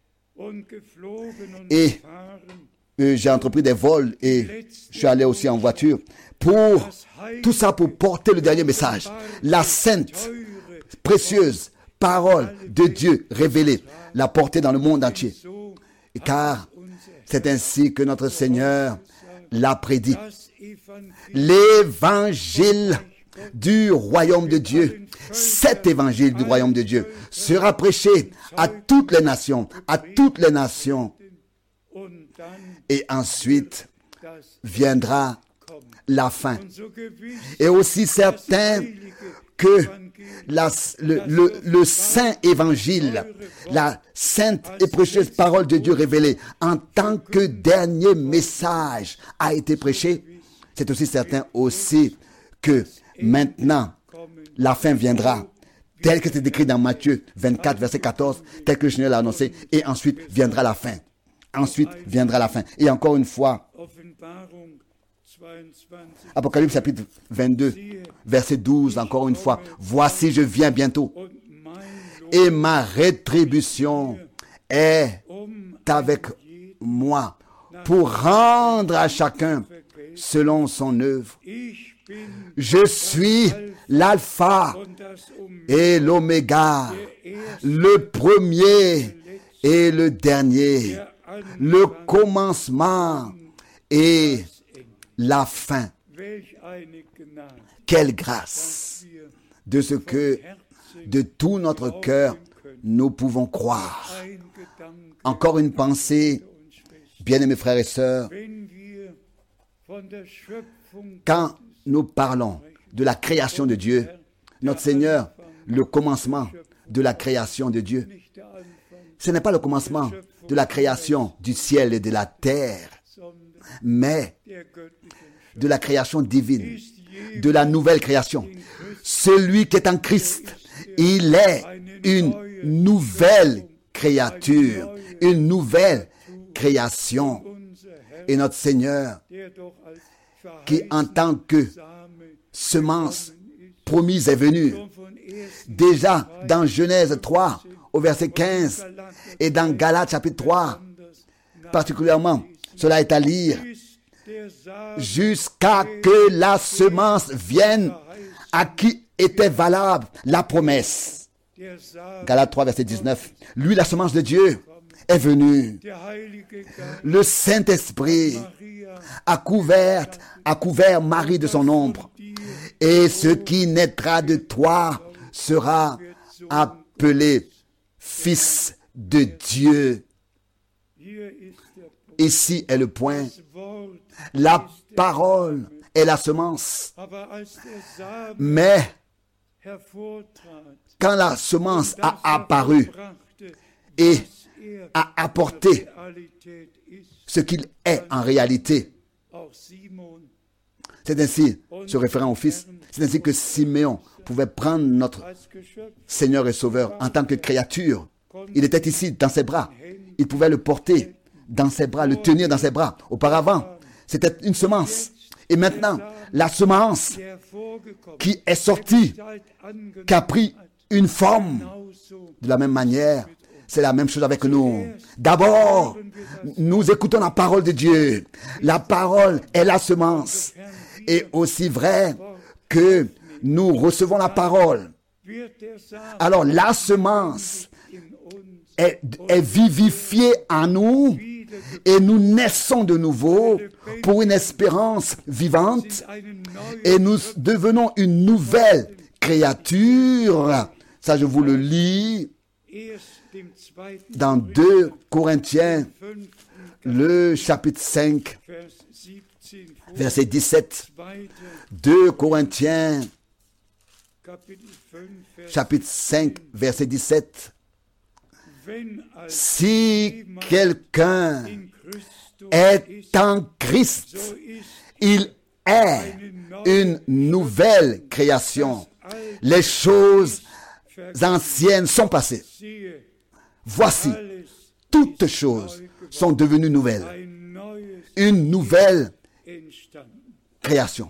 Speaker 1: Et euh, j'ai entrepris des vols et je suis allé aussi en voiture. Pour tout ça, pour porter le dernier message. La sainte, précieuse parole de Dieu révélée. La porter dans le monde entier. Car c'est ainsi que notre Seigneur l'a prédit. L'évangile du royaume de Dieu, cet évangile du royaume de Dieu sera prêché à toutes les nations, à toutes les nations. Et ensuite viendra la fin. Et aussi certain que la, le, le, le saint évangile, la sainte et précieuse parole de Dieu révélée en tant que dernier message a été prêché, c'est aussi certain aussi que maintenant, la fin viendra, tel que c'est décrit dans Matthieu vingt-quatre, verset quatorze, tel que le Seigneur l'a annoncé, et ensuite viendra la fin. Ensuite viendra la fin. Et encore une fois, Apocalypse chapitre vingt-deux, verset douze, encore une fois, voici je viens bientôt, et ma rétribution est avec moi pour rendre à chacun selon son œuvre. Je suis l'alpha et l'oméga, le premier et le dernier, le commencement et la fin. Quelle grâce de ce que de tout notre cœur nous pouvons croire. Encore une pensée, bien-aimés frères et sœurs, quand nous parlons de la création de Dieu, notre Seigneur, le commencement de la création de Dieu, ce n'est pas le commencement de la création du ciel et de la terre, mais de la création divine, de la nouvelle création. Celui qui est en Christ, il est une nouvelle créature, une nouvelle création. Et notre Seigneur, qui en tant que semence promise est venu, déjà dans Genèse trois, au verset quinze, et dans Galates chapitre trois, particulièrement, cela est à lire, jusqu'à que la semence vienne à qui était valable la promesse. Galates trois, verset dix-neuf. Lui, la semence de Dieu, est venu. Le Saint-Esprit a couvert, a couvert Marie de son ombre. Et ce qui naîtra de toi sera appelé Fils de Dieu. Ici est le point. La parole est la semence. Mais quand la semence a apparu et a apporté ce qu'il est en réalité, c'est ainsi, se référant au Fils, c'est ainsi que Siméon pouvait prendre notre Seigneur et Sauveur en tant que créature. Il était ici, dans ses bras. Il pouvait le porter dans ses bras, le tenir dans ses bras. Auparavant, c'était une semence. Et maintenant, la semence qui est sortie, qui a pris une forme, de la même manière, c'est la même chose avec nous. D'abord, nous écoutons la parole de Dieu. La parole est la semence. Et aussi vrai que nous recevons la parole, alors la semence est, est vivifiée en nous et nous naissons de nouveau pour une espérance vivante et nous devenons une nouvelle créature. Ça, je vous le lis dans deux Corinthiens, le chapitre cinq, verset dix-sept. deux Corinthiens, chapitre cinq, verset dix-sept. Si quelqu'un est en Christ, il est une nouvelle création. Les choses anciennes sont passées. Voici, toutes choses sont devenues nouvelles. Une nouvelle création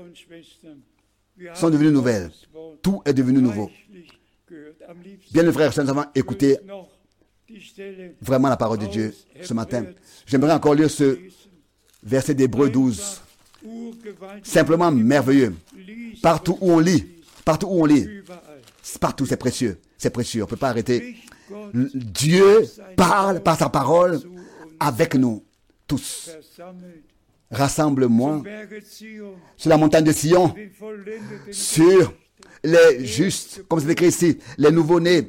Speaker 1: sont devenues nouvelles. Tout est devenu nouveau. Bien, les frères, nous avons écouté vraiment la parole de Dieu ce matin. J'aimerais encore lire ce verset d'Hébreux douze. Simplement merveilleux. Partout où on lit, partout où on lit, partout c'est précieux. C'est précieux, on ne peut pas arrêter. Dieu parle par sa parole avec nous tous. Rassemble-moi sur la montagne de Sion, sur les justes, comme c'est écrit ici, les nouveaux-nés,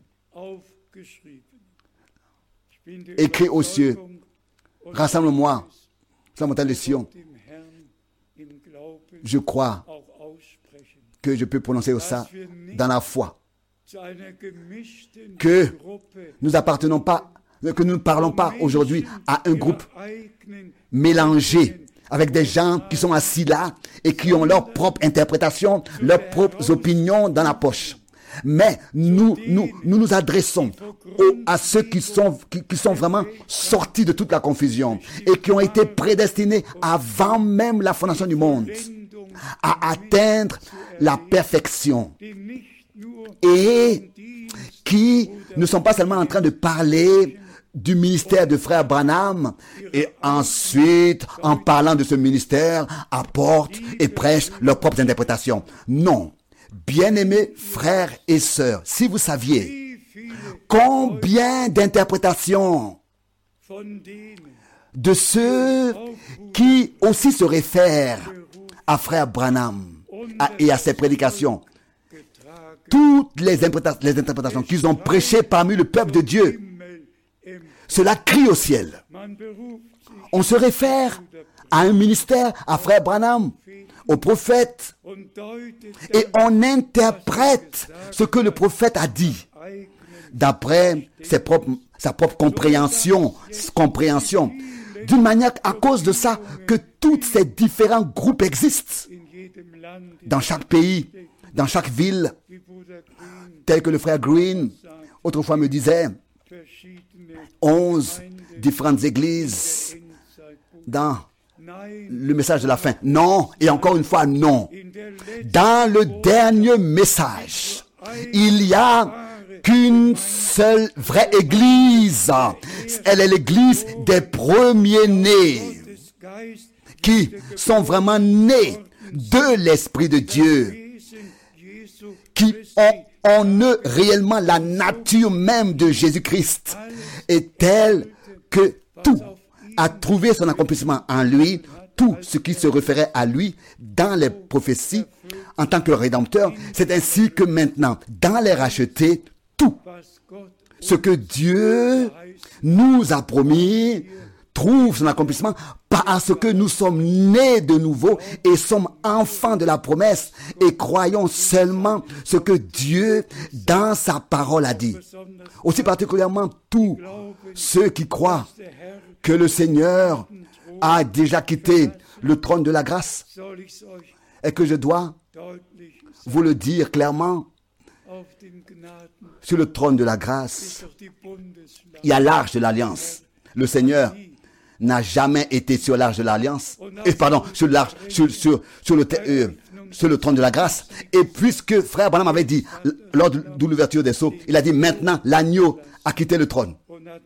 Speaker 1: écrit aux cieux. Rassemble-moi sur la montagne de Sion. Je crois que je peux prononcer ça dans la foi. Que nous n'appartenons pas, que nous ne parlons pas aujourd'hui à un groupe mélangé avec des gens qui sont assis là et qui ont leur propre interprétation, leurs propres opinions dans la poche. Mais nous nous, nous, nous adressons aux, à ceux qui sont, qui, qui sont vraiment sortis de toute la confusion et qui ont été prédestinés avant même la fondation du monde à atteindre la perfection et qui ne sont pas seulement en train de parler du ministère de frère Branham et ensuite, en parlant de ce ministère, apportent et prêchent leurs propres interprétations. Non. Bien-aimés frères et sœurs, si vous saviez combien d'interprétations de ceux qui aussi se réfèrent à frère Branham à, et à ses prédications, toutes les, interpréta- les interprétations qu'ils ont prêchées parmi le peuple de Dieu, cela crie au ciel. On se réfère à un ministère, à frère Branham, au prophète, et on interprète ce que le prophète a dit d'après ses propres, sa propre compréhension, compréhension. D'une manière, à cause de ça, que tous ces différents groupes existent dans chaque pays, dans chaque ville, tel que le frère Green autrefois me disait, onze différentes églises dans le message de la fin. Non, et encore une fois, non. Dans le dernier message, il y a qu'une seule vraie église. Elle est l'église des premiers-nés qui sont vraiment nés de l'Esprit de Dieu, qui ont en eux réellement la nature même de Jésus-Christ, et telle que tout a trouvé son accomplissement en lui, tout ce qui se référait à lui dans les prophéties en tant que Rédempteur. C'est ainsi que maintenant, dans les rachetés, tout ce que Dieu nous a promis trouve son accomplissement parce que nous sommes nés de nouveau et sommes enfants de la promesse et croyons seulement ce que Dieu dans sa parole a dit. Aussi particulièrement tous ceux qui croient que le Seigneur a déjà quitté le trône de la grâce et que je dois vous le dire clairement, sur le trône de la grâce, il y a l'arche de l'alliance. Le Seigneur n'a jamais été sur l'arche de l'alliance, et pardon, sur l'arche, sur, sur, sur, le, euh, sur le trône de la grâce. Et puisque frère Branham avait dit, lors de, de l'ouverture des sceaux, il a dit maintenant l'agneau a quitté le trône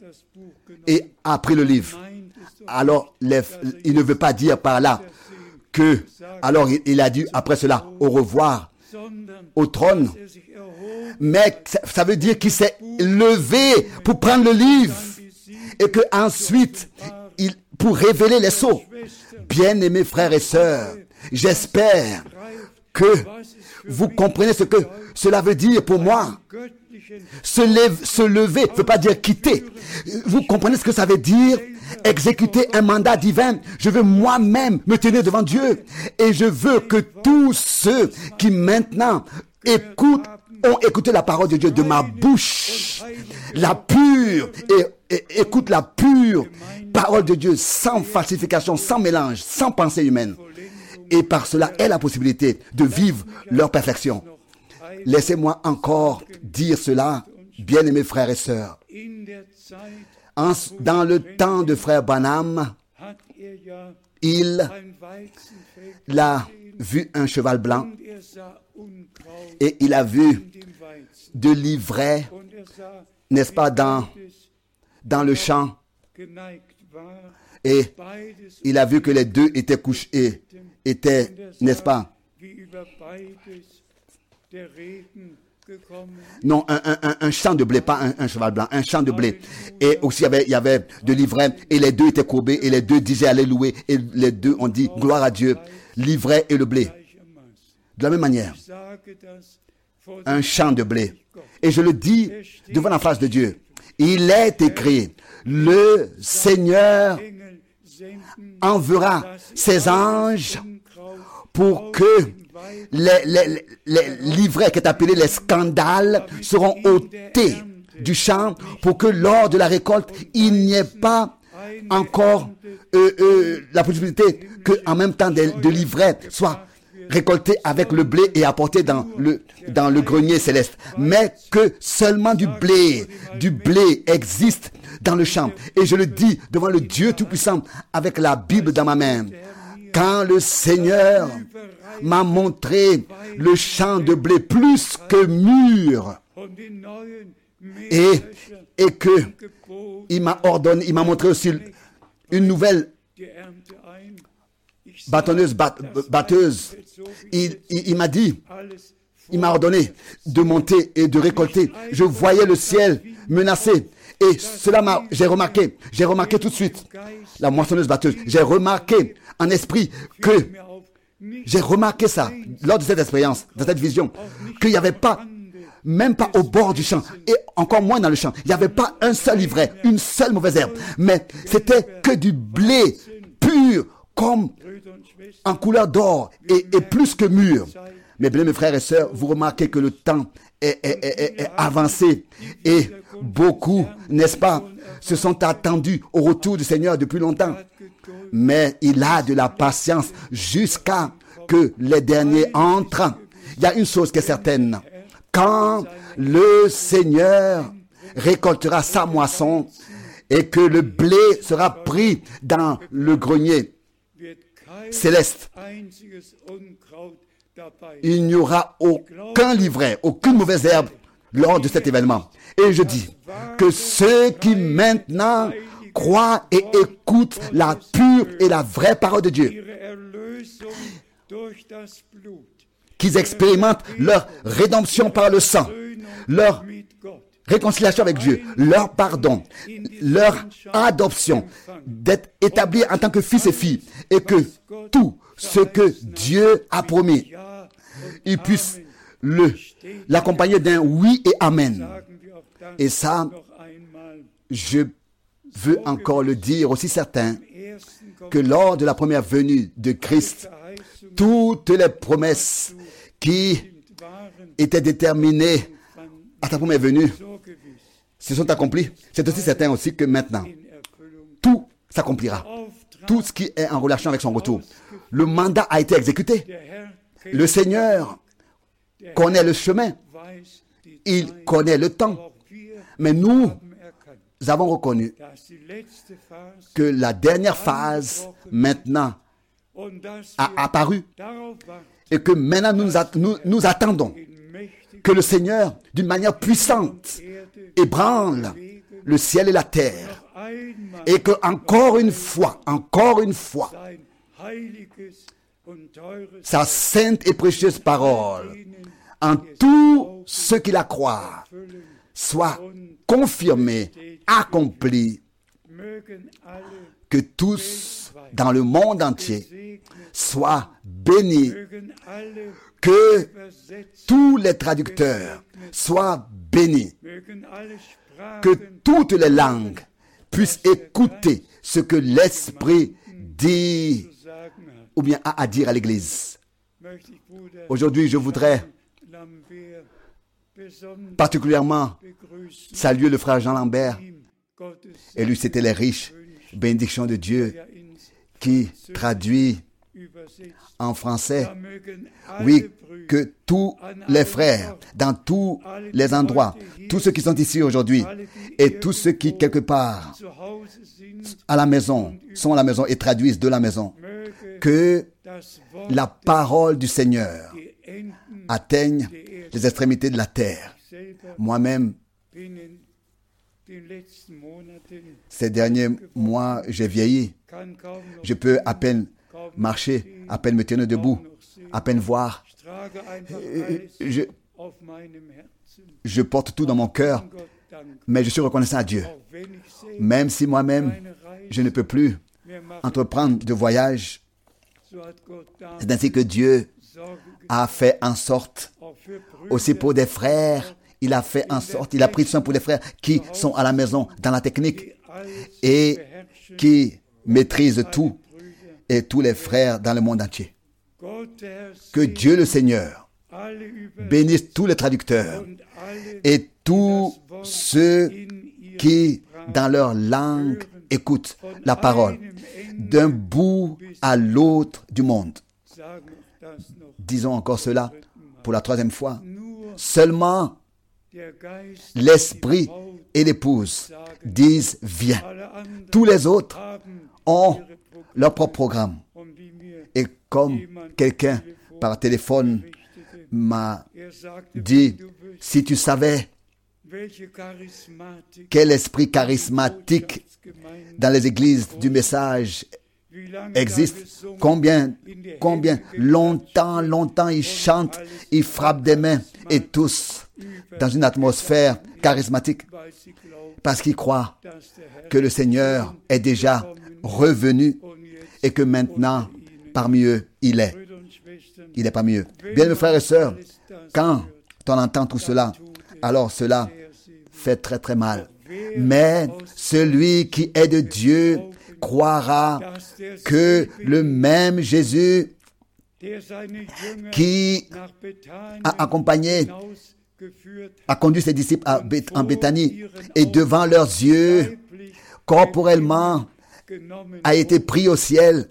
Speaker 1: et a pris le livre. Alors, les, il ne veut pas dire par là que, alors il, il a dit après cela, au revoir au trône, mais ça veut dire qu'il s'est levé pour prendre le livre et que ensuite il, pour révéler les sceaux. Bien-aimés frères et sœurs, j'espère que vous comprenez ce que cela veut dire pour moi. Se, lève, se lever ne veut pas dire quitter. Vous comprenez ce que ça veut dire? Exécuter un mandat divin. Je veux moi-même me tenir devant Dieu et je veux que tous ceux qui maintenant écoutent, ont écouté la parole de Dieu de ma bouche, la pure, et, et écoute la pure parole de Dieu sans falsification, sans mélange, sans pensée humaine. Et par cela, aient la possibilité de vivre leur perfection. Laissez-moi encore dire cela, bien-aimés frères et sœurs. En, dans le temps de frère Branham, il a vu un cheval blanc et il a vu de l'ivraie, n'est-ce pas, dans, dans le champ. Et il a vu que les deux étaient couchés, étaient, n'est-ce pas, non, un, un, un champ de blé, pas un, un cheval blanc, un champ de blé. Et aussi, il y avait, il y avait de l'ivraie, et les deux étaient courbés, et les deux disaient alléluia, et les deux ont dit gloire à Dieu, l'ivraie et le blé. De la même manière, un champ de blé. Et je le dis devant la face de Dieu. Il est écrit, le Seigneur enverra ses anges pour que les, les, les livrets qui est appelé les scandales seront ôtés du champ pour que lors de la récolte, il n'y ait pas encore euh, euh, la possibilité qu'en même temps de, de l'ivraie soit récolté avec le blé et apporté dans le, dans le grenier céleste. Mais que seulement du blé, du blé existe dans le champ. Et je le dis devant le Dieu Tout-Puissant avec la Bible dans ma main. Quand le Seigneur m'a montré le champ de blé plus que mûr et, et que il m'a ordonné, il m'a montré aussi une nouvelle bâtonneuse, bat, batteuse. Il, il, il m'a dit, il m'a ordonné de monter et de récolter. Je voyais le ciel menacé. Et cela m'a, j'ai remarqué, j'ai remarqué tout de suite, la moissonneuse batteuse, j'ai remarqué en esprit que, j'ai remarqué ça, lors de cette expérience, de cette vision, qu'il n'y avait pas, même pas au bord du champ, et encore moins dans le champ, il n'y avait pas un seul ivraie, une seule mauvaise herbe, mais c'était que du blé pur, comme en couleur d'or, et, et plus que mûr. Mais bien, mes frères et sœurs, vous remarquez que le temps est, est, est, est avancé, et beaucoup, n'est-ce pas, se sont attendus au retour du Seigneur depuis longtemps. Mais il a de la patience jusqu'à que les derniers entrent. Il y a une chose qui est certaine. Quand le Seigneur récoltera sa moisson et que le blé sera pris dans le grenier céleste, il n'y aura aucun livret, aucune mauvaise herbe lors de cet événement. Et je dis que ceux qui maintenant croient et écoutent la pure et la vraie parole de Dieu, qu'ils expérimentent leur rédemption par le sang, leur réconciliation avec Dieu, leur pardon, leur adoption, d'être établis en tant que fils et filles, et que tout ce que Dieu a promis, ils puissent le, l'accompagner d'un oui et amen. Et ça, je veux encore le dire aussi certain que lors de la première venue de Christ, toutes les promesses qui étaient déterminées à sa première venue se sont accomplies. C'est aussi certain aussi que maintenant, tout s'accomplira. Tout ce qui est en relation avec son retour. Le mandat a été exécuté. Le Seigneur connaît le chemin. Il connaît le temps. Mais nous, nous avons reconnu que la dernière phase, maintenant, a apparu et que maintenant nous, a, nous, nous attendons que le Seigneur, d'une manière puissante, ébranle le ciel et la terre et que encore une fois, encore une fois, sa sainte et précieuse parole, en tous ceux qui la croient, soit confirmée, accomplie, que tous dans le monde entier soient bénis, que tous les traducteurs soient bénis, que toutes les langues puissent écouter ce que l'Esprit dit ou bien a à dire à l'Église. Aujourd'hui, je voudrais particulièrement saluer le frère Jean Lambert. Et lui, c'était les riches bénédictions de Dieu qui traduit en français, oui, que tous les frères, dans tous les endroits, tous ceux qui sont ici aujourd'hui et tous ceux qui, quelque part, à la maison, sont à la maison et traduisent de la maison, que la parole du Seigneur atteigne les extrémités de la terre. Moi-même, ces derniers mois, j'ai vieilli. Je peux à peine marcher, à peine me tenir debout, à peine voir. Je, je porte tout dans mon cœur, mais je suis reconnaissant à Dieu. Même si moi-même, je ne peux plus entreprendre de voyage, c'est ainsi que Dieu a fait en sorte, aussi pour des frères, il a fait en sorte, il a pris soin pour les frères qui sont à la maison, dans la technique, et qui maîtrisent tout, et tous les frères dans le monde entier. Que Dieu le Seigneur bénisse tous les traducteurs et tous ceux qui, dans leur langue, écoutent la parole d'un bout à l'autre du monde. Disons encore cela pour la troisième fois. Seulement l'esprit et l'épouse disent viens. Tous les autres ont leur propre programme. Et comme quelqu'un par téléphone m'a dit, si tu savais quel esprit charismatique dans les églises du message existe, combien, combien longtemps, longtemps ils chantent, ils frappent des mains et tous dans une atmosphère charismatique parce qu'ils croient que le Seigneur est déjà revenu et que maintenant, parmi eux, il est. Il est parmi eux. Bien, mes frères et sœurs, quand on entend tout cela, alors cela fait très très mal. Mais celui qui est de Dieu croira que le même Jésus qui a accompagné, a conduit ses disciples à Beth- en Béthanie et devant leurs yeux, corporellement, a été pris au ciel.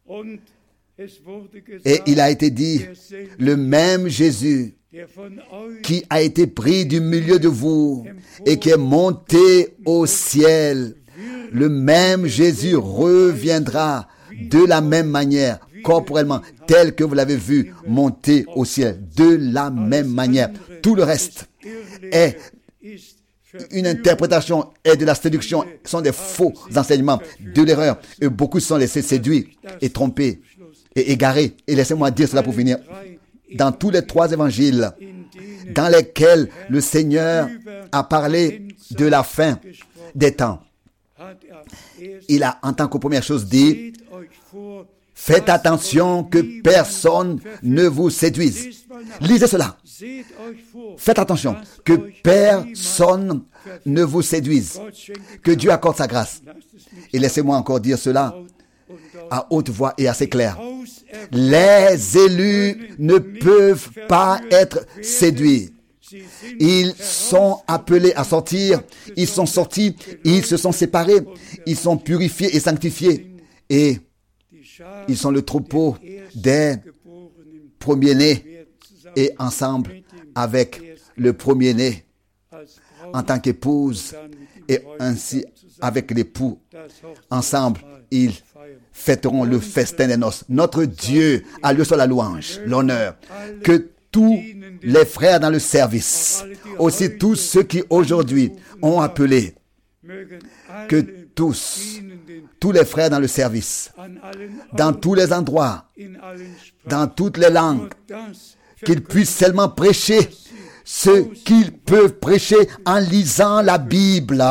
Speaker 1: Et il a été dit, le même Jésus qui a été pris du milieu de vous et qui est monté au ciel, le même Jésus reviendra de la même manière, corporellement, tel que vous l'avez vu monter au ciel, de la même manière. Tout le reste est une interprétation et de la séduction, sont des faux enseignements, de l'erreur. Et beaucoup sont laissés séduits et trompés et égarés. Et laissez-moi dire cela pour finir. Dans tous les trois évangiles dans lesquels le Seigneur a parlé de la fin des temps, il a en tant que première chose dit, faites attention que personne ne vous séduise. Lisez cela. Faites attention que personne ne vous séduise. Que Dieu accorde sa grâce. Et laissez-moi encore dire cela à haute voix et assez clair. Les élus ne peuvent pas être séduits. Ils sont appelés à sortir. Ils sont sortis. Ils se sont séparés. Ils sont purifiés et sanctifiés. Et ils sont le troupeau des premiers-nés. Et ensemble avec le premier-né en tant qu'épouse et ainsi avec l'époux, ensemble, ils fêteront le festin des noces. Notre Dieu a lieu sur la louange, l'honneur. Que tous les frères dans le service, aussi tous ceux qui aujourd'hui ont appelé, que tous, tous les frères dans le service, dans tous les endroits, dans toutes les langues, qu'ils puissent seulement prêcher ce qu'ils peuvent prêcher en lisant la Bible.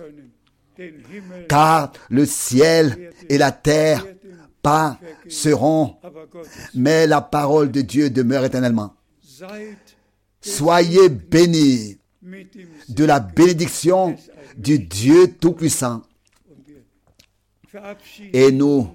Speaker 1: Car le ciel et la terre passeront, mais la parole de Dieu demeure éternellement. Soyez bénis de la bénédiction du Dieu Tout-Puissant. Et nous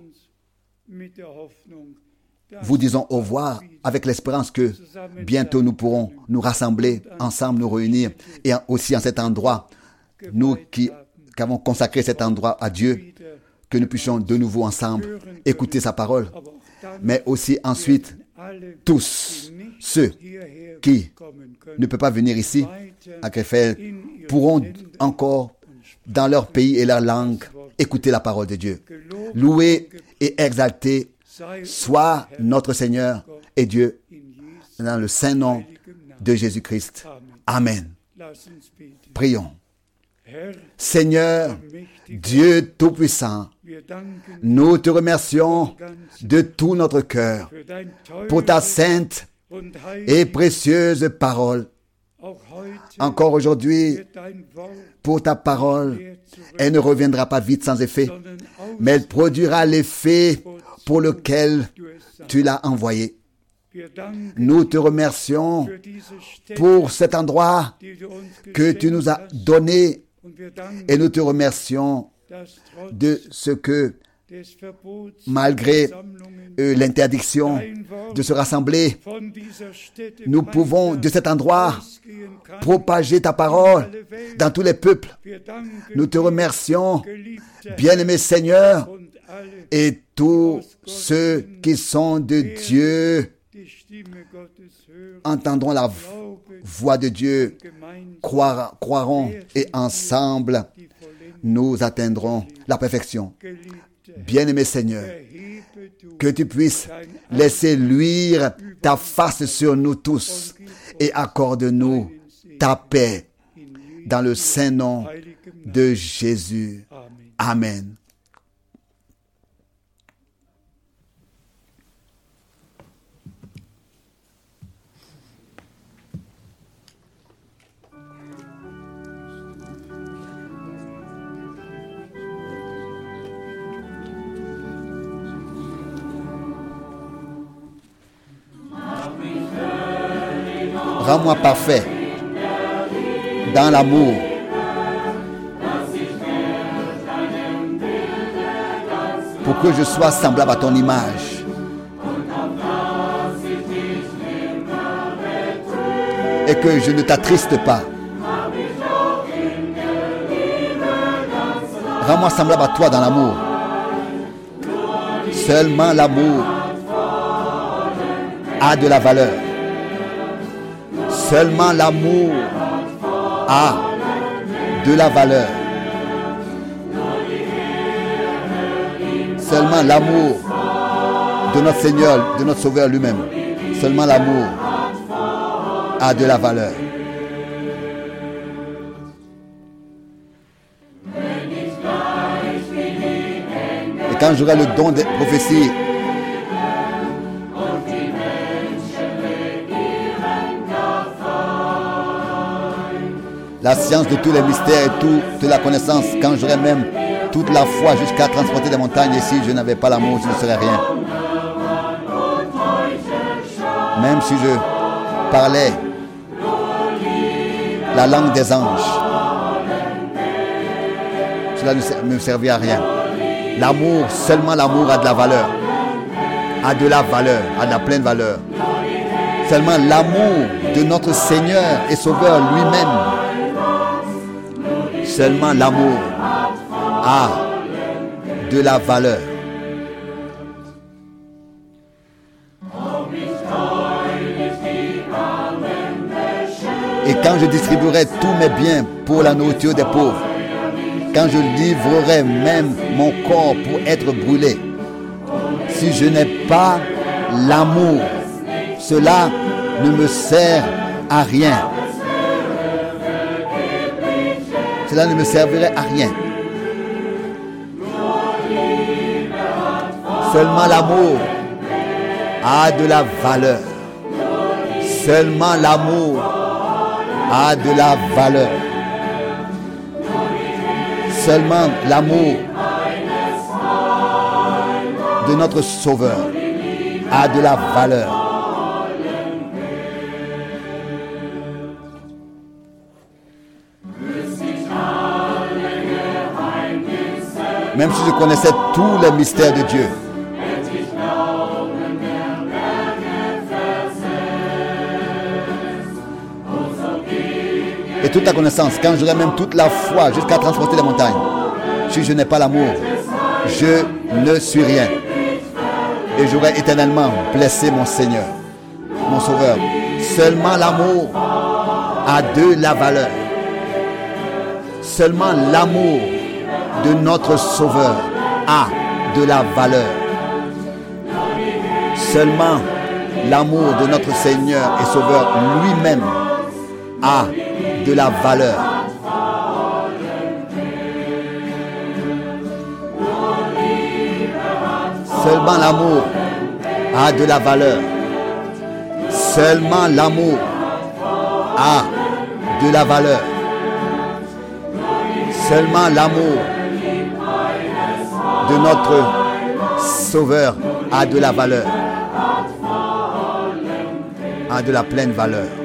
Speaker 1: vous disons au revoir avec l'espérance que bientôt nous pourrons nous rassembler ensemble, nous réunir et aussi en cet endroit, nous qui, qui avons consacré cet endroit à Dieu, que nous puissions de nouveau ensemble écouter sa parole, mais aussi ensuite tous ceux qui ne peuvent pas venir ici à Krefeld pourront encore dans leur pays et leur langue écouter la parole de Dieu. Loué et exalté soit notre Seigneur et Dieu dans le saint nom de Jésus-Christ. Amen. Prions. Seigneur, Dieu Tout-Puissant, nous te remercions de tout notre cœur pour ta sainte et précieuse parole. Encore aujourd'hui, pour ta parole, elle ne reviendra pas vite sans effet, mais elle produira l'effet pour lequel tu l'as envoyé. Nous te remercions pour cet endroit que tu nous as donné et nous te remercions de ce que, malgré euh, l'interdiction de se rassembler, nous pouvons de cet endroit propager ta parole dans tous les peuples. Nous te remercions, bien-aimé Seigneur, et tous ceux qui sont de Dieu entendront la voix de Dieu, croira, croiront et ensemble nous atteindrons la perfection. Bien-aimé Seigneur, que tu puisses laisser luire ta face sur nous tous et accorde-nous ta paix dans le saint nom de Jésus. Amen. Rends-moi parfait dans l'amour. Pour que je sois semblable à ton image. Et que je ne t'attriste pas. Rends-moi semblable à toi dans l'amour. Seulement l'amour a de la valeur. Seulement l'amour a de la valeur. Seulement l'amour de notre Seigneur, de notre Sauveur lui-même. Seulement l'amour a de la valeur. Et quand j'aurai le don de prophétie, la science de tous les mystères et toute la connaissance, quand j'aurai même toute la foi jusqu'à transporter des montagnes, et si je n'avais pas l'amour, je ne serais rien. Même si je parlais la langue des anges, cela ne me servit à rien. L'amour, seulement l'amour a de la valeur, a de la valeur, a de la pleine valeur. Seulement l'amour de notre Seigneur et Sauveur lui-même. Seulement l'amour a de la valeur. Et quand je distribuerai tous mes biens pour la nourriture des pauvres, quand je livrerai même mon corps pour être brûlé, si je n'ai pas l'amour, cela ne me sert à rien. Cela ne me servirait à rien. Seulement l'amour a de la valeur. Seulement l'amour a de la valeur. Seulement l'amour de notre Sauveur a de la valeur. Même si je connaissais tous les mystères de Dieu, et toute la connaissance, quand j'aurai même toute la foi jusqu'à transporter les montagnes, si je n'ai pas l'amour, je ne suis rien. et j'aurais éternellement blessé mon Seigneur, mon Sauveur. Seulement l'amour a de la valeur. Seulement l'amour de notre Sauveur a de la valeur. Seulement l'amour de notre Seigneur et Sauveur lui-même a de la valeur. Seulement l'amour a de la valeur. Seulement l'amour a de la valeur. Seulement l'amour de notre Sauveur a de la valeur, a de la pleine valeur.